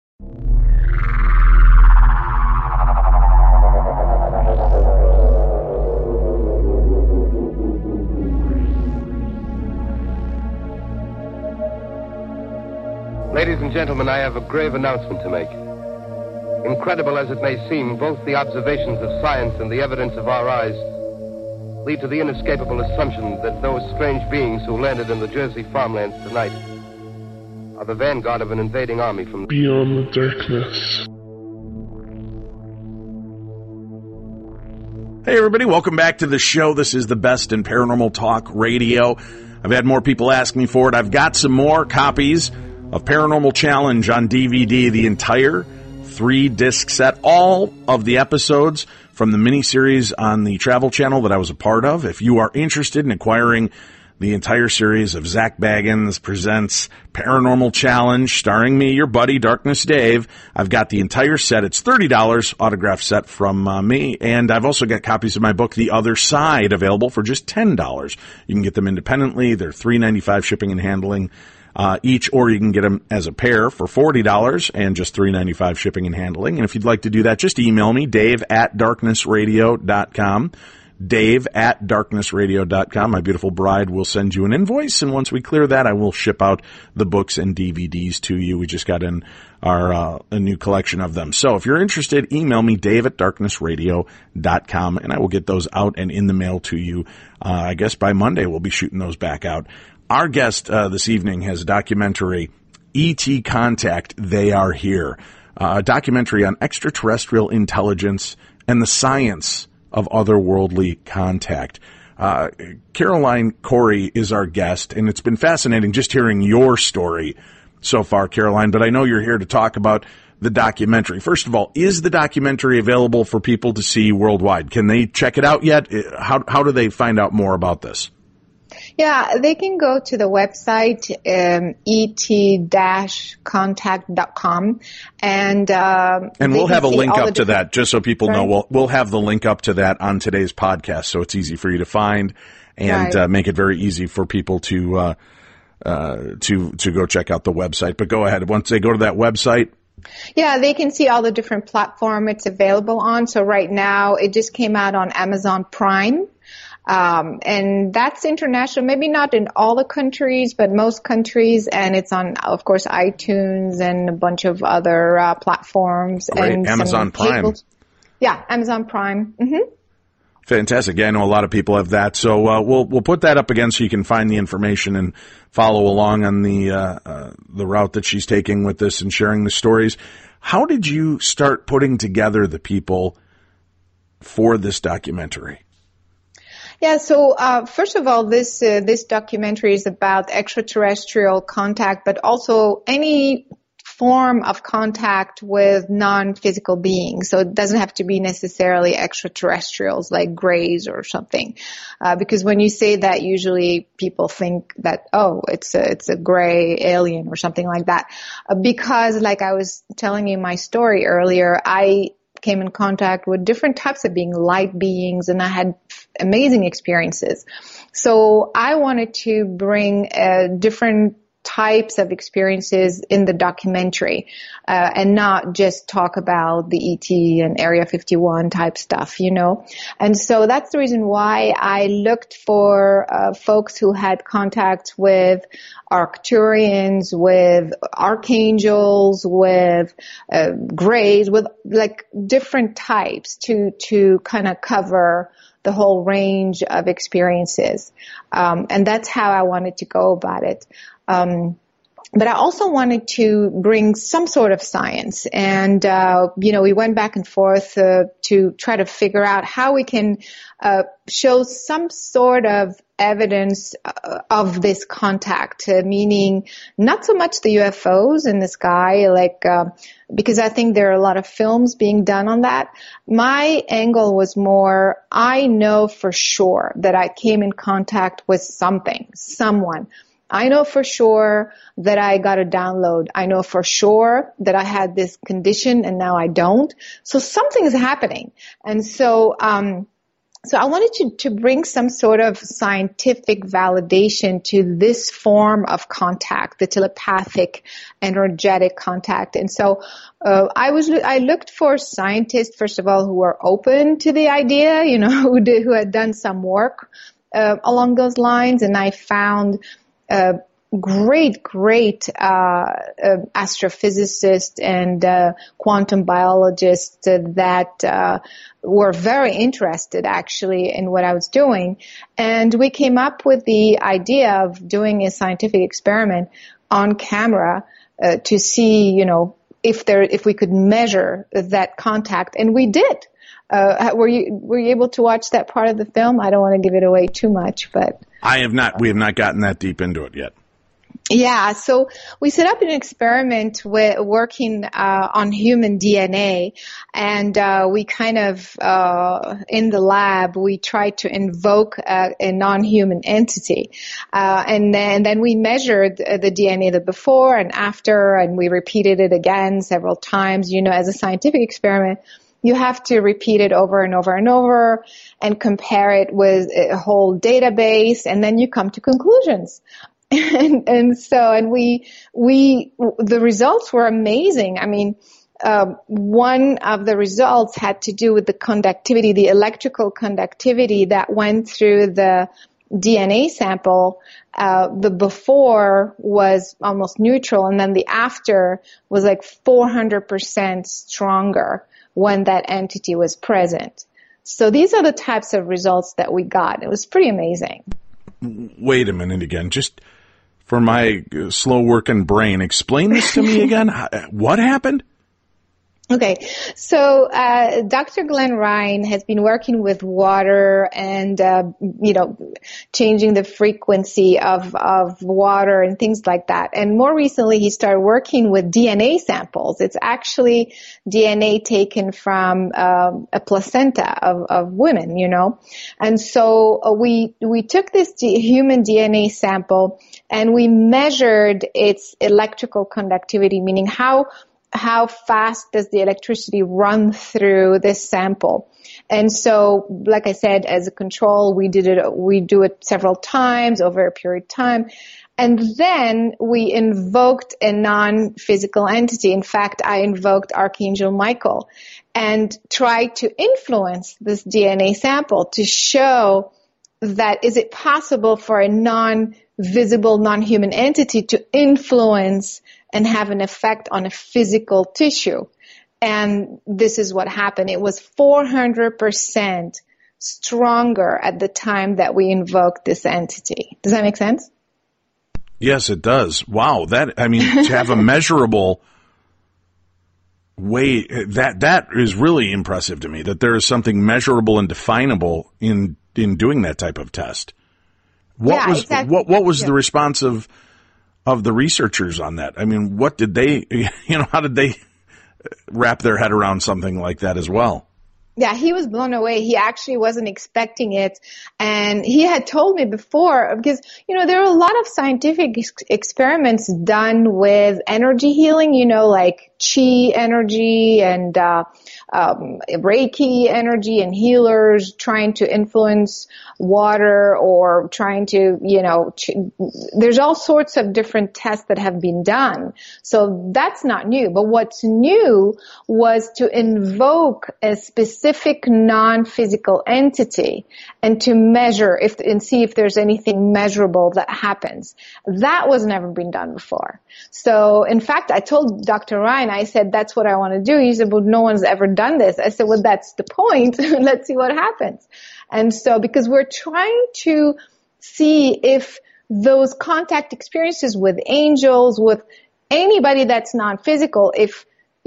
Ladies and gentlemen, I have a grave announcement to make. Incredible as it may seem, both the observations of science and the evidence of our eyes lead to the inescapable assumption that those strange beings who landed in the Jersey farmlands tonight are the vanguard of an invading army from Beyond the Darkness. Hey everybody, welcome back to the show. This is the best in paranormal talk radio. I've had more people ask me for it. I've got some more copies of Paranormal Challenge on DVD, the entire 3-disc set, all of the episodes from the miniseries on the Travel Channel that I was a part of. If you are interested in acquiring the entire series of Zach Baggins Presents Paranormal Challenge, starring me, your buddy, Darkness Dave, I've got the entire set. It's $30, autograph set from me, and I've also got copies of my book, The Other Side, available for just $10. You can get them independently. They're $3.95 shipping and handling each, or you can get them as a pair for $40 and just $3.95 shipping and handling. And if you'd like to do that, just email me, Dave@darknessradio.com. Dave@darknessradio.com. My beautiful bride will send you an invoice, and once we clear that, I will ship out the books and DVDs to you. We just got in our a new collection of them. So if you're interested, email me, Dave@darknessradio.com, and I will get those out and in the mail to you. I guess by Monday we'll be shooting those back out. Our guest this evening has a documentary, E.T. Contact, They Are Here, a documentary on extraterrestrial intelligence and the science of otherworldly contact. Caroline Corey is our guest, and it's been fascinating just hearing your story so far, Caroline, but I know you're here to talk about the documentary. First of all, is the documentary available for people to see worldwide? Can they check it out yet? How do they find out more about this? Yeah, they can go to the website, et-contact.com, and we'll have a link up to that, just so people know. We'll have the link up to that on today's podcast, so it's easy for you to find and make it very easy for people to go check out the website. But go ahead. Once they go to that website, yeah, they can see all the different platforms it's available on. So right now, it just came out on Amazon Prime. And that's international, maybe not in all the countries, but most countries. And it's on, of course, iTunes and a bunch of other platforms. Great. And Amazon Prime. Yeah, Amazon Prime. Mm-hmm. Fantastic. Yeah, I know a lot of people have that. So we'll put that up again so you can find the information and follow along on the route that she's taking with this and sharing the stories. How did you start putting together the people for this documentary? Yeah, so first of all, this documentary is about extraterrestrial contact, but also any form of contact with non-physical beings. So it doesn't have to be necessarily extraterrestrials like grays or something, because when you say that, usually people think that, oh, it's a gray alien or something like that. Because, like I was telling you my story earlier, I came in contact with different types of beings, light beings, and I had amazing experiences. So I wanted to bring different types of experiences in the documentary, and not just talk about the ET and Area 51 type stuff, you know. And so that's the reason why I looked for folks who had contact with Arcturians, with archangels, with grays, with like different types to kind of cover the whole range of experiences. And that's how I wanted to go about it. But I also wanted to bring some sort of science, and we went back and forth to try to figure out how we can show some sort of evidence of this contact, meaning not so much the UFOs in the sky, because I think there are a lot of films being done on that. My angle was more, I know for sure that I came in contact with someone. I know for sure that I got a download. I know for sure that I had this condition and now I don't. So something is happening. And so I wanted to bring some sort of scientific validation to this form of contact, the telepathic, energetic contact. And so I looked for scientists, first of all, who were open to the idea, who had done some work along those lines, and I found great astrophysicists and quantum biologists that were very interested actually in what I was doing. And we came up with the idea of doing a scientific experiment on camera to see, if we could measure that contact, and we did. Were you able to watch that part of the film? I don't want to give it away too much, but I have not. We have not gotten that deep into it yet. Yeah, so we set up an experiment working on human DNA, and we kind of in the lab we tried to invoke a non-human entity, and then we measured the DNA the before and after, and we repeated it again several times. As a scientific experiment, you have to repeat it over and over and over and compare it with a whole database, and then you come to conclusions. And the results were amazing. I mean, one of the results had to do with the conductivity, the electrical conductivity that went through the DNA sample. The before was almost neutral, and then the after was like 400% stronger when that entity was present. So these are the types of results that we got. It was pretty amazing. Wait a minute again. Just for my slow working brain, explain this to me again. What happened? Okay, so Dr. Glenn Ryan has been working with water and changing the frequency of water and things like that. And more recently, he started working with DNA samples. It's actually DNA taken from a placenta of women, And so we took this human DNA sample and we measured its electrical conductivity, meaning how fast does the electricity run through this sample. And so, like I said, as a control, we do it several times over a period of time. And then we invoked a non-physical entity. In fact, I invoked Archangel Michael and tried to influence this DNA sample to show that is it possible for a non-visible, non-human entity to influence and have an effect on a physical tissue. And this is what happened. It was 400% stronger at the time that we invoked this entity. Does that make sense? Yes, it does. Wow. To have a measurable way, that is really impressive to me, that there is something measurable and definable in doing that type of test. What was the response of the researchers on that? I mean, what did they, how did they wrap their head around something like that as well? Yeah, he was blown away. He actually wasn't expecting it. And he had told me before, because, there are a lot of scientific experiments done with energy healing, like chi energy and Reiki energy and healers trying to influence water or trying to, there's all sorts of different tests that have been done. So that's not new. But what's new was to invoke a specific non-physical entity and to measure and see if there's anything measurable that happens. That was never been done before. So in fact, I told Dr. Ryan, I said, that's what I want to do. He said, well, no one's ever done this. I said, well, that's the point. Let's see what happens. And so because we're trying to see if those contact experiences with angels, with anybody that's non-physical, if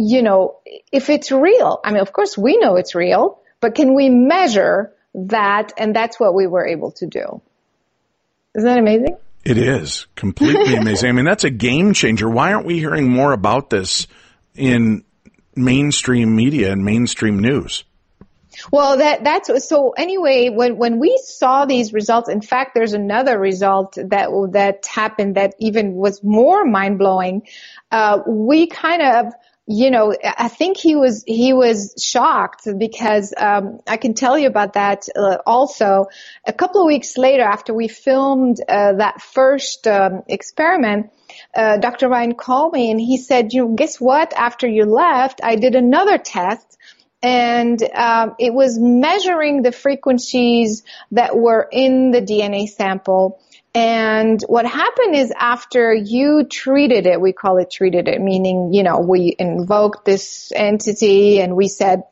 it's real. I mean, of course we know it's real, but can we measure that? And that's what we were able to do. Isn't that amazing? It is completely amazing. I mean, that's a game changer. Why aren't we hearing more about this in mainstream media and mainstream news? Well, that's so anyway, when we saw these results, in fact, there's another result that happened that even was more mind blowing. We kind of, I think he was shocked because, I can tell you about that, also. A couple of weeks later after we filmed, that first, experiment, Dr. Ryan called me and he said, guess what? After you left, I did another test. And it was measuring the frequencies that were in the DNA sample. And what happened is after you treated it, we call it treated it, meaning, we invoked this entity and we said,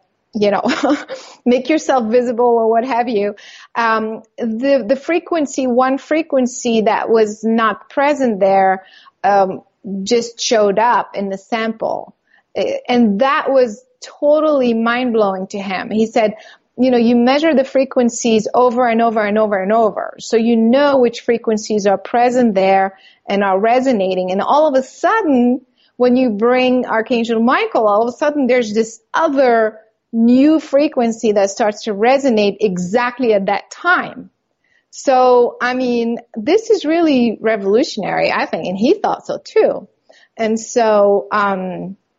make yourself visible or what have you. The frequency, one frequency that was not present there, just showed up in the sample. And that was totally mind-blowing to him. He said, you measure the frequencies over and over and over and over. So you know which frequencies are present there and are resonating. And all of a sudden, when you bring Archangel Michael, all of a sudden there's this other new frequency that starts to resonate exactly at that time. So, I mean, this is really revolutionary, I think, and he thought so too. And so,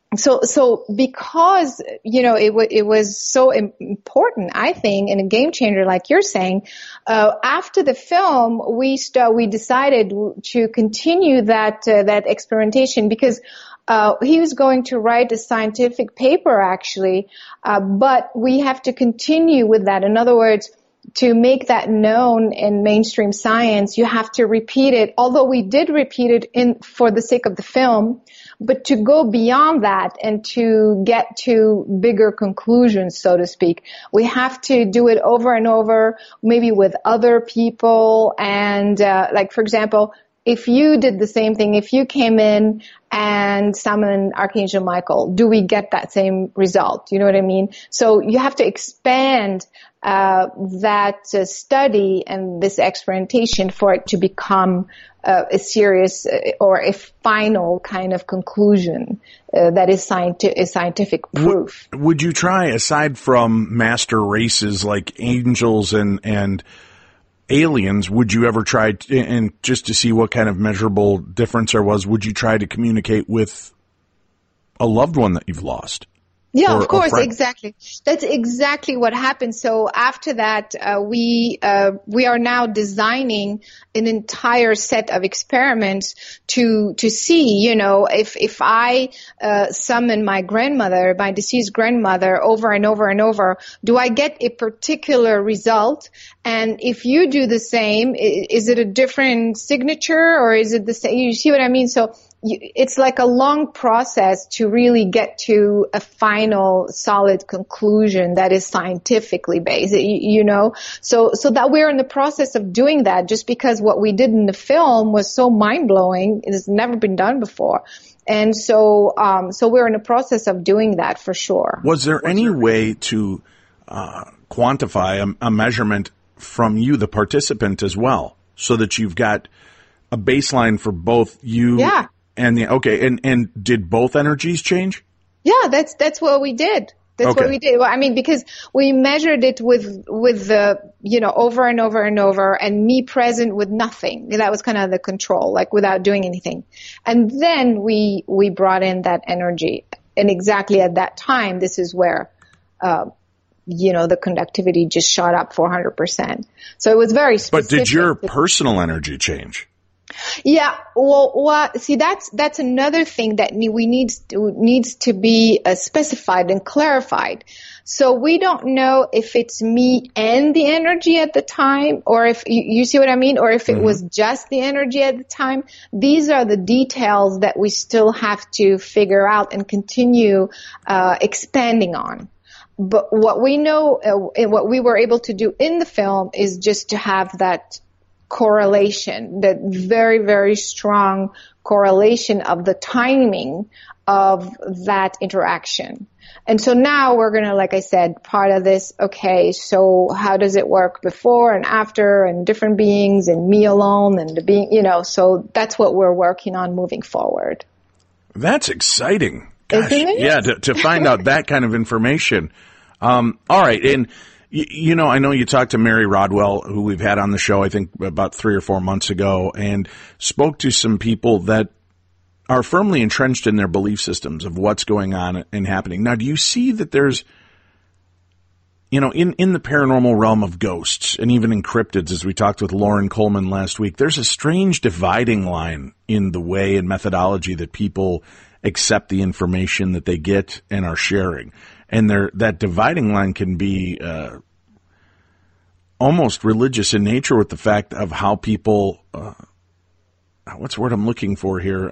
So because, it was so important, I think, and a game changer, like you're saying, after the film, we decided to continue that experimentation because, he was going to write a scientific paper actually, but we have to continue with that. In other words, to make that known in mainstream science, you have to repeat it, although we did repeat it for the sake of the film, but to go beyond that and to get to bigger conclusions, so to speak, we have to do it over and over, maybe with other people. And, like, for example, if you did the same thing, if you came in and summoned Archangel Michael, do we get that same result? You know what I mean? So you have to expand that study and this experimentation for it to become a serious or a final kind of conclusion that is scientific proof. Would you try, aside from master races like angels and aliens, would you ever try and just to see what kind of measurable difference there was, would you try to communicate with a loved one that you've lost? Yeah, of course, exactly. That's exactly what happened. So after that, we are now designing an entire set of experiments to see, if I summon my grandmother, my deceased grandmother, over and over and over, do I get a particular result? And if you do the same, is it a different signature or is it the same? You see what I mean? So it's like a long process to really get to a final solid conclusion that is scientifically based, so that we're in the process of doing that, just because what we did in the film was so mind-blowing. It has never been done before. And so we're in the process of doing that for sure. Was there any way to quantify a measurement from you, the participant, as well, so that you've got a baseline for both you? Yeah. And did both energies change? Yeah, that's what we did. That's what we did. Well, I mean, because we measured it with the, over and over and over, and me present with nothing. That was kind of the control, like without doing anything. And then we brought in that energy. And exactly at that time, this is where, the conductivity just shot up 400%. So it was very specific. But did your personal energy change? Yeah, well, see, that's another thing that needs to be specified and clarified. So we don't know if it's me and the energy at the time, or if you see what I mean, or if it was just the energy at the time. These are the details that we still have to figure out and continue expanding on. But what we know, and what we were able to do in the film, is just to have that correlation, that very, very strong correlation of the timing of that interaction. And so now we're going to, like I said, part of this, okay, so how does it work before and after, and different beings and me alone and the being, so that's what we're working on moving forward. That's exciting. Gosh, isn't it? Yeah, to find out that kind of information. All right. And I know you talked to Mary Rodwell, who we've had on the show, I think about 3 or 4 months ago, and spoke to some people that are firmly entrenched in their belief systems of what's going on and happening. Now, do you see that there's, in the paranormal realm of ghosts and even in cryptids, as we talked with Lauren Coleman last week, there's a strange dividing line in the way and methodology that people accept the information that they get and are sharing. And that dividing line can be almost religious in nature, with the fact of how people, what's the word I'm looking for here,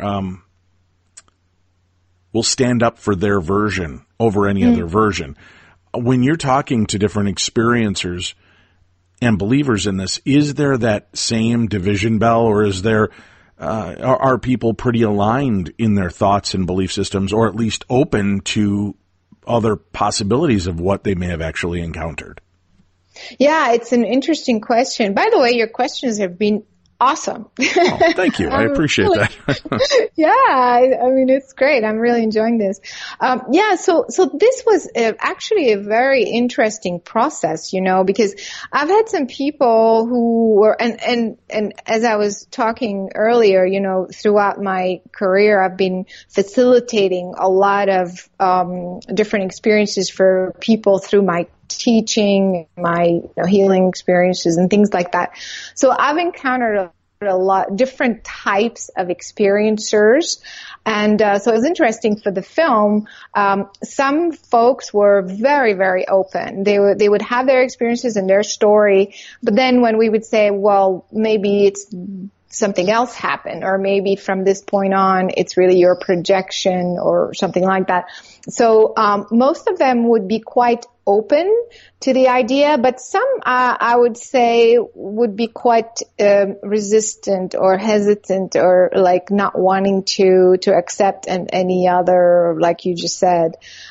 will stand up for their version over any other version. When you're talking to different experiencers and believers in this, is there that same division bell, or is there are people pretty aligned in their thoughts and belief systems, or at least open to other possibilities of what they may have actually encountered? Yeah, it's an interesting question. By the way, your questions have been awesome. Oh, thank you. I appreciate that. Yeah, I mean, it's great. I'm really enjoying this. So this was actually a very interesting process, because I've had some people who were, and as I was talking earlier, throughout my career, I've been facilitating a lot of different experiences for people through my teaching, my healing experiences and things like that. So I've encountered a lot different types of experiencers, and so it was interesting for the film. Some folks were very, very open. They would have their experiences and their story, but then when we would say, well, maybe it's something else happened, or maybe from this point on, it's really your projection or something like that. So most of them would be quite open to the idea, but some, I would say, would be quite resistant or hesitant, or like not wanting to accept any other, like you just said,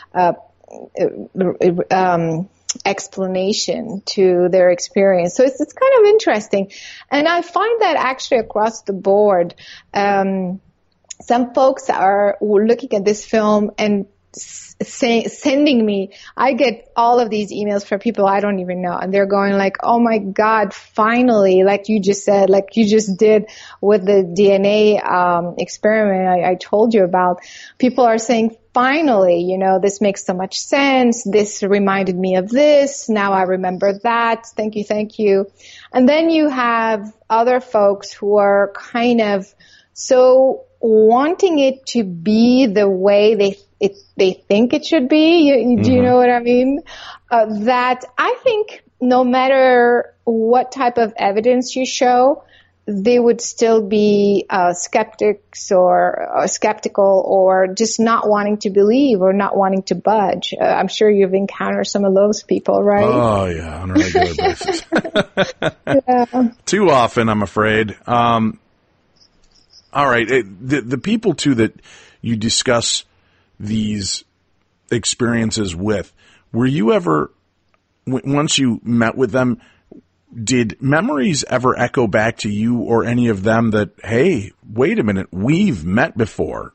explanation to their experience. So it's kind of interesting. And I find that actually across the board, some folks are looking at this film and sending me, I get all of these emails from people I don't even know, and they're going like, oh my God, finally, like you just said, like you just did with the DNA experiment I told you about. People are saying, finally, this makes so much sense. This reminded me of this. Now I remember that. Thank you. And then you have other folks who are kind of so wanting it to be the way they think it should be. Do you know what I mean? That I think no matter what type of evidence you show, they would still be skeptics or skeptical, or just not wanting to believe or not wanting to budge. I'm sure you've encountered some of those people, right? Oh, yeah, on a regular basis. Yeah. Too often, I'm afraid. All right. The people, too, that you discuss these experiences with, were you ever, once you met with them, did memories ever echo back to you or any of them that, hey, wait a minute, we've met before?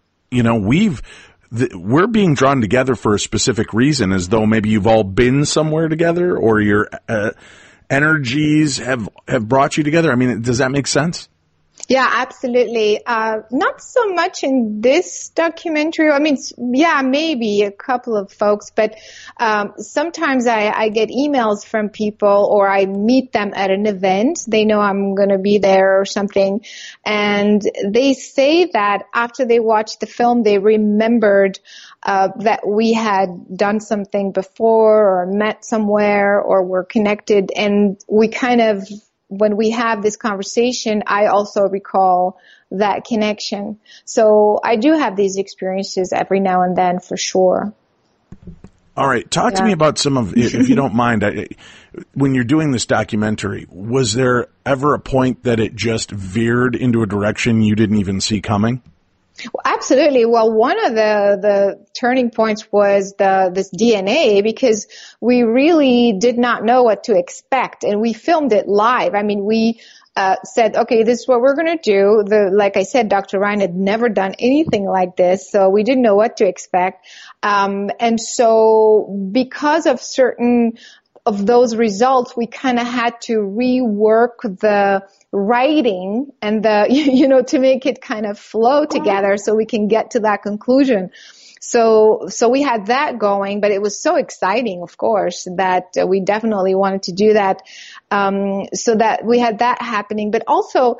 We're being drawn together for a specific reason, as though maybe you've all been somewhere together, or your energies have brought you together. I mean, does that make sense? Yeah, absolutely. Not so much in this documentary. I mean, yeah, maybe a couple of folks, but sometimes I get emails from people, or I meet them at an event. They know I'm going to be there or something, and they say that after they watched the film, they remembered that we had done something before, or met somewhere, or were connected, and we kind of, when we have this conversation, I also recall that connection. So I do have these experiences every now and then, for sure. All right. Talk to me about some of, if you don't mind, when you're doing this documentary, was there ever a point that it just veered into a direction you didn't even see coming? Well, absolutely. Well, one of the turning points was this DNA, because we really did not know what to expect, and we filmed it live. I mean, we said, okay, this is what we're going to do. Like I said, Dr. Ryan had never done anything like this, so we didn't know what to expect. And so because of certain of those results, we kind of had to rework the writing and to make it kind of flow together so we can get to that conclusion. So we had that going, but it was so exciting, of course, that we definitely wanted to do that. So that we had that happening, but also,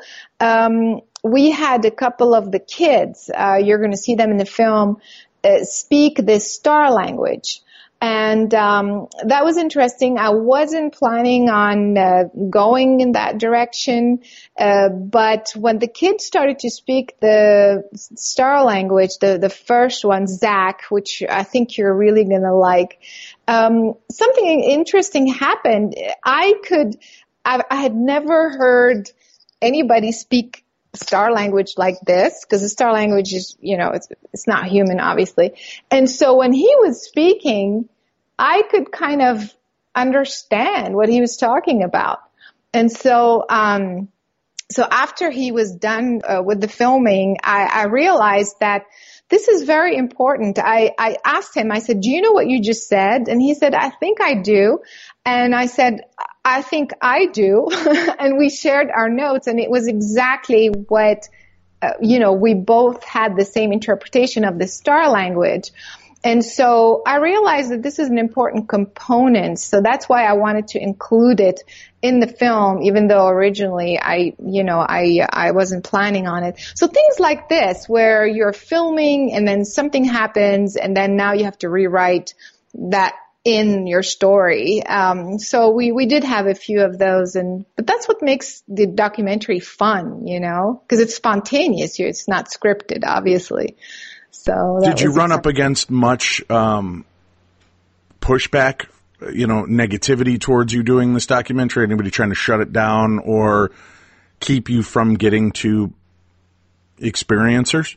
we had a couple of the kids, you're going to see them in the film, speak this star language. And that was interesting. I wasn't planning on going in that direction, but when the kids started to speak the star language, the first one, Zach, which I think you're really gonna like, something interesting happened. I had never heard anybody speak star language like this, because the star language is, it's not human, obviously. And so when he was speaking, I could kind of understand what he was talking about. And so So after he was done with the filming, I realized that this is very important. I asked him, I said, do you know what you just said? And he said, I think I do. And I said, I think I do. And we shared our notes, and it was exactly what, we both had the same interpretation of the star language. And so I realized that this is an important component. So that's why I wanted to include it in the film, even though originally I wasn't planning on it. So things like this, where you're filming and then something happens and then now you have to rewrite that in your story. So we did have a few of those, but that's what makes the documentary fun, because it's spontaneous. It's not scripted, obviously. So did you run up against much pushback, negativity towards you doing this documentary? Anybody trying to shut it down or keep you from getting to experiencers?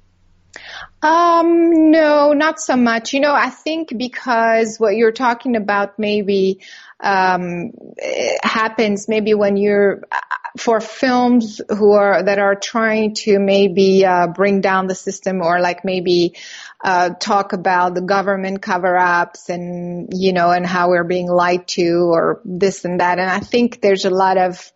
No, not so much. I think because what you're talking about maybe happens maybe when you're for films that are trying to maybe bring down the system, or like maybe talk about the government cover-ups and and how we're being lied to, or this and that. And I think there's a lot of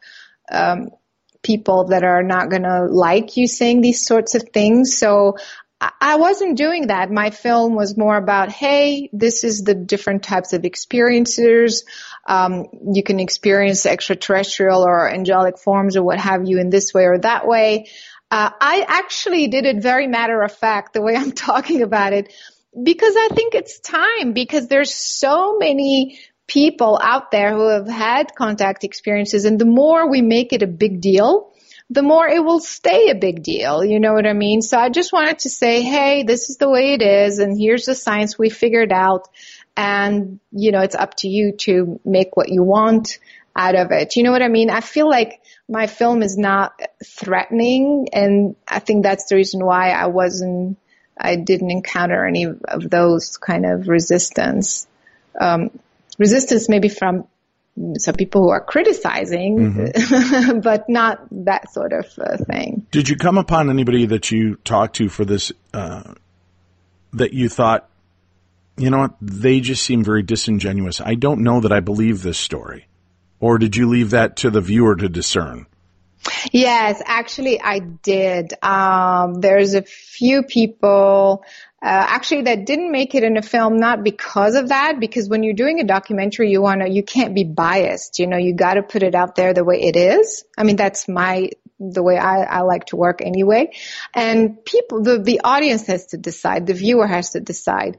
people that are not going to like you saying these sorts of things. So I wasn't doing that. My film was more about, hey, this is the different types of experiences. You can experience extraterrestrial or angelic forms or what have you in this way or that way. I actually did it very matter of fact, the way I'm talking about it, because I think it's time, because there's so many people out there who have had contact experiences, and the more we make it a big deal, the more it will stay a big deal. You know what I mean? So I just wanted to say, hey, this is the way it is, and here's the science we figured out, and, it's up to you to make what you want out of it. You know what I mean? I feel like my film is not threatening, and I think that's the reason why I didn't encounter any of those kind of resistance. Resistance maybe from some people who are criticizing, but not that sort of thing. Did you come upon anybody that you talked to for this, that you thought, you know what, they just seem very disingenuous. I don't know that I believe this story. Or did you leave that to the viewer to discern? Yes, actually I did. There's a few people actually that didn't make it in a film, not because of that, because when you're doing a documentary, you can't be biased. You got to put it out there the way it is. I mean, that's the way I like to work anyway. And the audience has to decide, the viewer has to decide.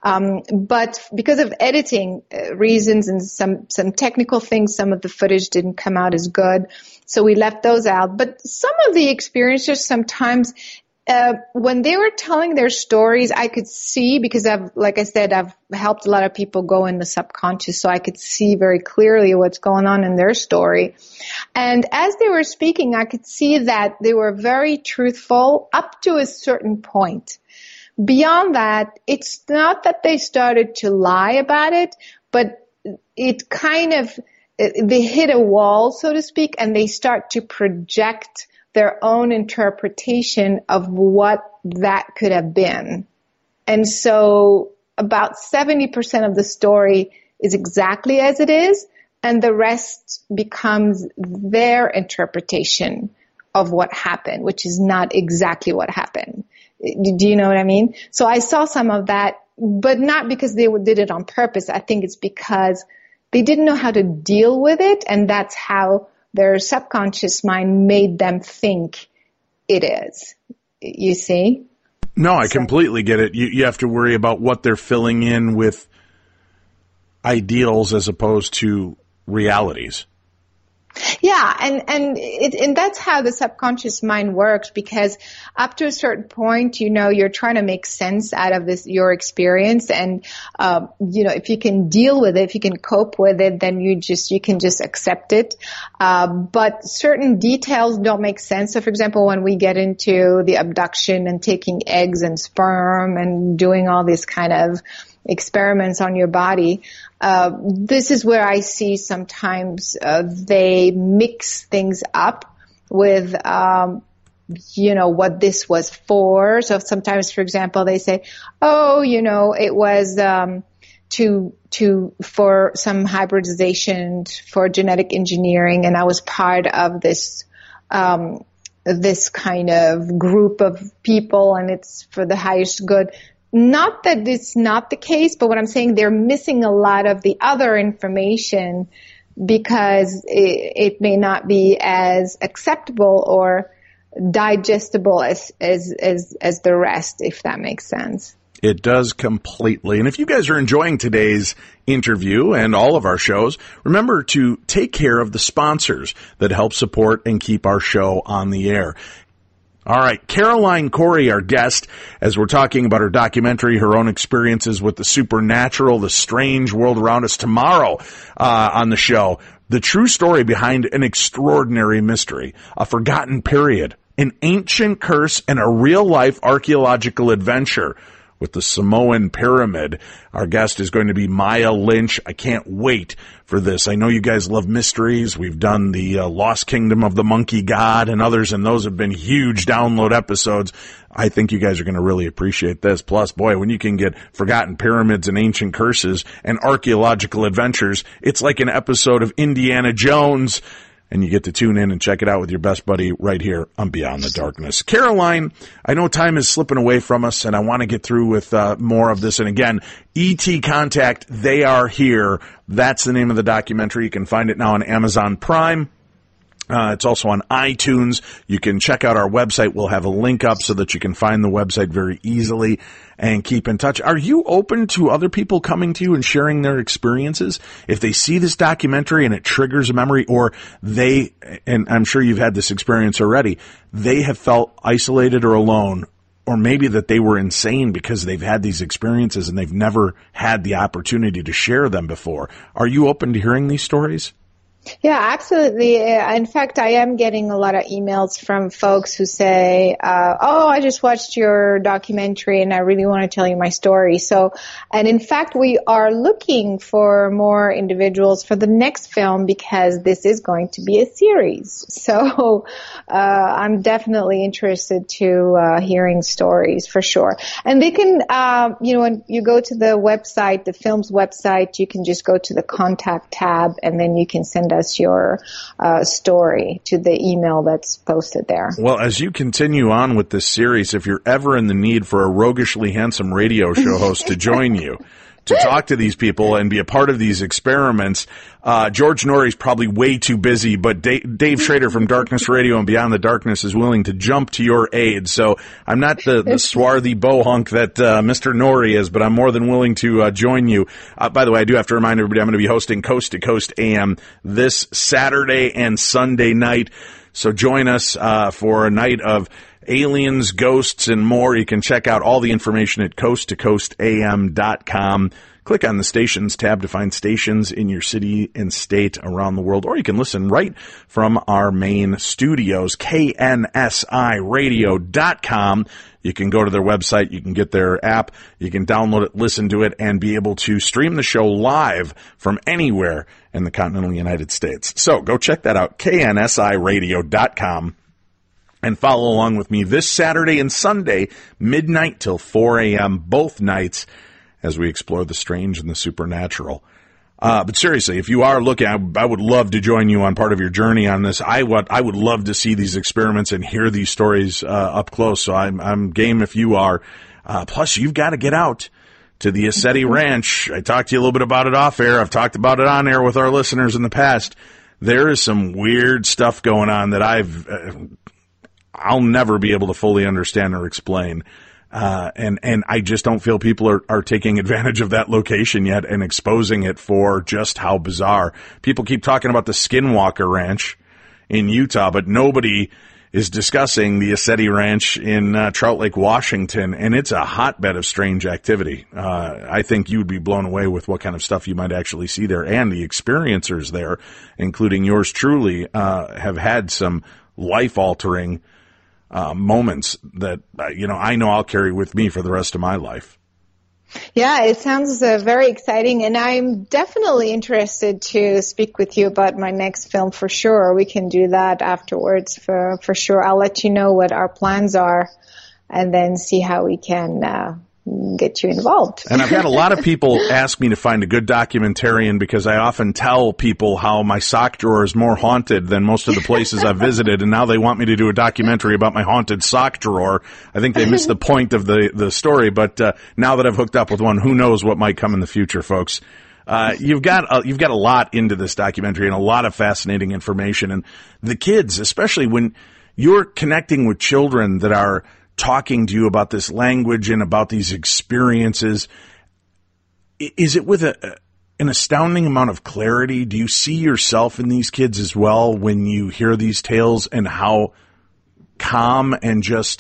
But because of editing reasons and some technical things, some of the footage didn't come out as good. So we left those out. But some of the experiencers sometimes, when they were telling their stories, I could see, because like I said, I've helped a lot of people go in the subconscious, so I could see very clearly what's going on in their story. And as they were speaking, I could see that they were very truthful up to a certain point. Beyond that, it's not that they started to lie about it, but it kind of, they hit a wall, so to speak, and they start to project their own interpretation of what that could have been. And so about 70% of the story is exactly as it is, and the rest becomes their interpretation of what happened, which is not exactly what happened. Do you know what I mean? So I saw some of that, but not because they did it on purpose. I think it's because they didn't know how to deal with it, and that's how their subconscious mind made them think it is. You see? No, I completely get it. You have to worry about what they're filling in with ideals as opposed to realities. Yeah, and that's how the subconscious mind works, because up to a certain point, you're trying to make sense out of your experience, and if you can deal with it, if you can cope with it, then you can just accept it. But certain details don't make sense. So, for example, when we get into the abduction and taking eggs and sperm and doing all this kind of experiments on your body, this is where I see sometimes they mix things up with, what this was for. So sometimes, for example, they say, it was, for some hybridization for genetic engineering. And I was part of this kind of group of people, and it's for the highest good. Not that it's not the case, but what I'm saying, they're missing a lot of the other information because it may not be as acceptable or digestible as the rest, if that makes sense. It does completely. And if you guys are enjoying today's interview and all of our shows, remember to take care of the sponsors that help support and keep our show on the air. All right, Caroline Corey, our guest, as we're talking about her documentary, her own experiences with the supernatural, the strange world around us. Tomorrow on the show, the true story behind an extraordinary mystery, a forgotten period, an ancient curse, and a real-life archaeological adventure with the Samoan pyramid. Our guest is going to be Maya Lynch. I can't wait for this. I know you guys love mysteries. We've done the Lost Kingdom of the Monkey God and others, and those have been huge download episodes. I think you guys are going to really appreciate this. Plus, boy, when you can get forgotten pyramids and ancient curses and archaeological adventures, it's like an episode of Indiana Jones. And you get to tune in and check it out with your best buddy right here on Beyond the Darkness. Caroline, I know time is slipping away from us, and I want to get through with more of this. And again, E.T. Contact, They Are Here. That's the name of the documentary. You can find it now on Amazon Prime. It's also on iTunes. You can check out our website. We'll have a link up so that you can find the website very easily and keep in touch. Are you open to other people coming to you and sharing their experiences? If they see this documentary and it triggers a memory, or they, and I'm sure you've had this experience already, they have felt isolated or alone, or maybe that they were insane because they've had these experiences and they've never had the opportunity to share them before. Are you open to hearing these stories? Yeah, absolutely. In fact, I am getting a lot of emails from folks who say, I just watched your documentary and I really want to tell you my story. So, and in fact, we are looking for more individuals for the next film because this is going to be a series. So, I'm definitely interested to hearing stories for sure. And they can, when you go to the website, the film's website, you can just go to the contact tab and then you can send us your story to the email that's posted there. Well, as you continue on with this series, if you're ever in the need for a roguishly handsome radio show host to join you, to talk to these people and be a part of these experiments, George Norrie's probably way too busy, but Dave Schrader from Darkness Radio and Beyond the Darkness is willing to jump to your aid. So I'm not the swarthy bohunk that Mr. Norrie is, but I'm more than willing to join you. By the way, I do have to remind everybody I'm going to be hosting Coast to Coast AM this Saturday and Sunday night. So join us for a night of aliens, ghosts, and more. You can check out all the information at coasttocoastam.com. Click on the stations tab to find stations in your city and state around the world, or you can listen right from our main studios, knSIradio.com. You can go to their website, you can get their app, you can download it, listen to it, and be able to stream the show live from anywhere in the continental United States. So go check that out, knSIradio.com. And follow along with me this Saturday and Sunday, midnight till 4 a.m., both nights, as we explore the strange and the supernatural. But seriously, if you are looking, I would love to join you on part of your journey on this. I would love to see these experiments and hear these stories up close. So I'm game if you are. Plus, you've got to get out to the Assetti Ranch. I talked to you a little bit about it off air. I've talked about it on air with our listeners in the past. There is some weird stuff going on that I'll never be able to fully understand or explain. And I just don't feel people are taking advantage of that location yet and exposing it for just how bizarre. People keep talking about the Skinwalker Ranch in Utah, but nobody is discussing the Assetti Ranch in Trout Lake, Washington, and it's a hotbed of strange activity. I think you'd be blown away with what kind of stuff you might actually see there, and the experiencers there, including yours truly, have had some life-altering moments that, I know I'll carry with me for the rest of my life. Yeah, it sounds very exciting, and I'm definitely interested to speak with you about my next film for sure. We can do that afterwards for sure. I'll let you know what our plans are and then see how we can get you involved. And I've had a lot of people ask me to find a good documentarian because I often tell people how my sock drawer is more haunted than most of the places I've visited, and now they want me to do a documentary about my haunted sock drawer. I think they missed the point of the story, but now that I've hooked up with one, who knows what might come in the future, folks. You've got a lot into this documentary and a lot of fascinating information, and the kids, especially when you're connecting with children that are talking to you about this language and about these experiences, is it with an astounding amount of clarity? Do you see yourself in these kids as well when you hear these tales, and how calm and just,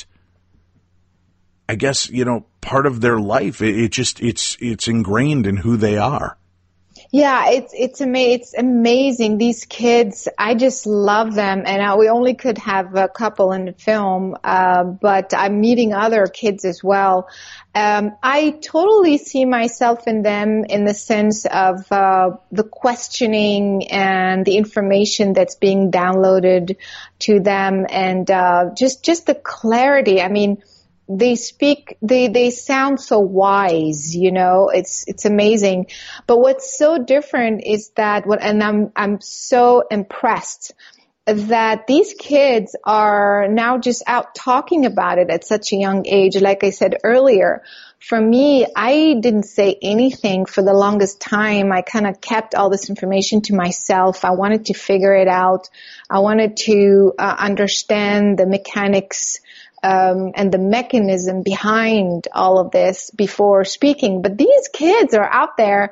I guess, part of their life, it's ingrained in who they are? Yeah, it's amazing. These kids, I just love them, and we only could have a couple in the film, but I'm meeting other kids as well. I totally see myself in them in the sense of the questioning and the information that's being downloaded to them, and just the clarity. I mean, they sound so wise, it's amazing. But what's so different is that and I'm so impressed that these kids are now just out talking about it at such a young age. Like I said earlier, for me, I didn't say anything for the longest time. I kind of kept all this information to myself. I wanted to figure it out. I wanted to understand the mechanics and the mechanism behind all of this before speaking. But these kids are out there.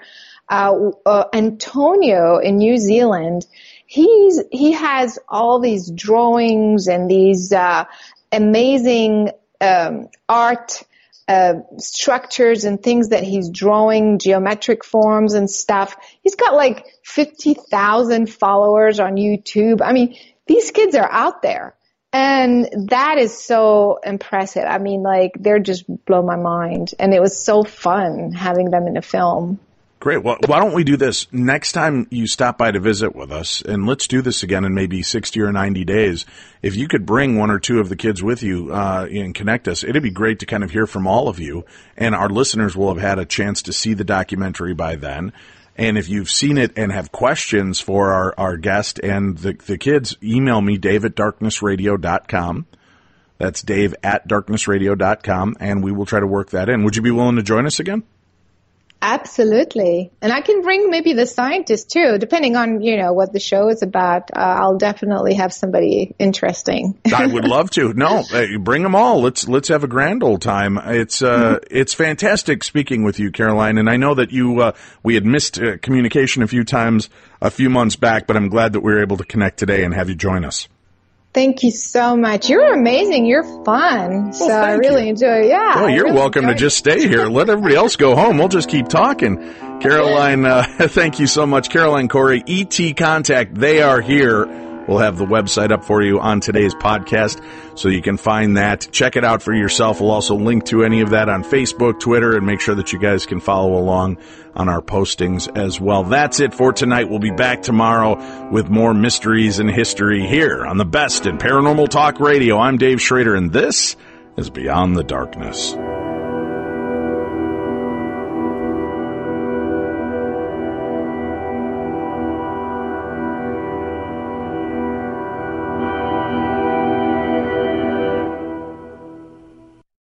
Antonio in New Zealand, he has all these drawings and these amazing art structures and things that he's drawing, geometric forms and stuff. He's got like 50,000 followers on YouTube. I mean, these kids are out there. And that is so impressive. I mean, they're just blow my mind. And it was so fun having them in a film. Great. Well, why don't we do this? Next time you stop by to visit with us, and let's do this again in maybe 60 or 90 days, if you could bring one or two of the kids with you and connect us, it'd be great to kind of hear from all of you. And our listeners will have had a chance to see the documentary by then. And if you've seen it and have questions for our guest and the kids, email me, dave@darknessradio.com. That's dave@darknessradio.com, and we will try to work that in. Would you be willing to join us again? Absolutely. And I can bring maybe the scientist too, depending on, what the show is about. I'll definitely have somebody interesting. I would love to. No, bring them all. Let's have a grand old time. It's fantastic speaking with you, Caroline. And I know that we had missed communication a few times a few months back, but I'm glad that we were able to connect today and have you join us. Thank you so much. You're amazing. You're fun. So I really enjoy it. Yeah. Oh, you're welcome to just stay here. Let everybody else go home. We'll just keep talking. Caroline, thank you so much. Caroline Corey, ET Contact, they are here. We'll have the website up for you on today's podcast, so you can find that. Check it out for yourself. We'll also link to any of that on Facebook, Twitter, and make sure that you guys can follow along on our postings as well. That's it for tonight. We'll be back tomorrow with more mysteries and history here on the best in paranormal talk radio. I'm Dave Schrader, and this is Beyond the Darkness.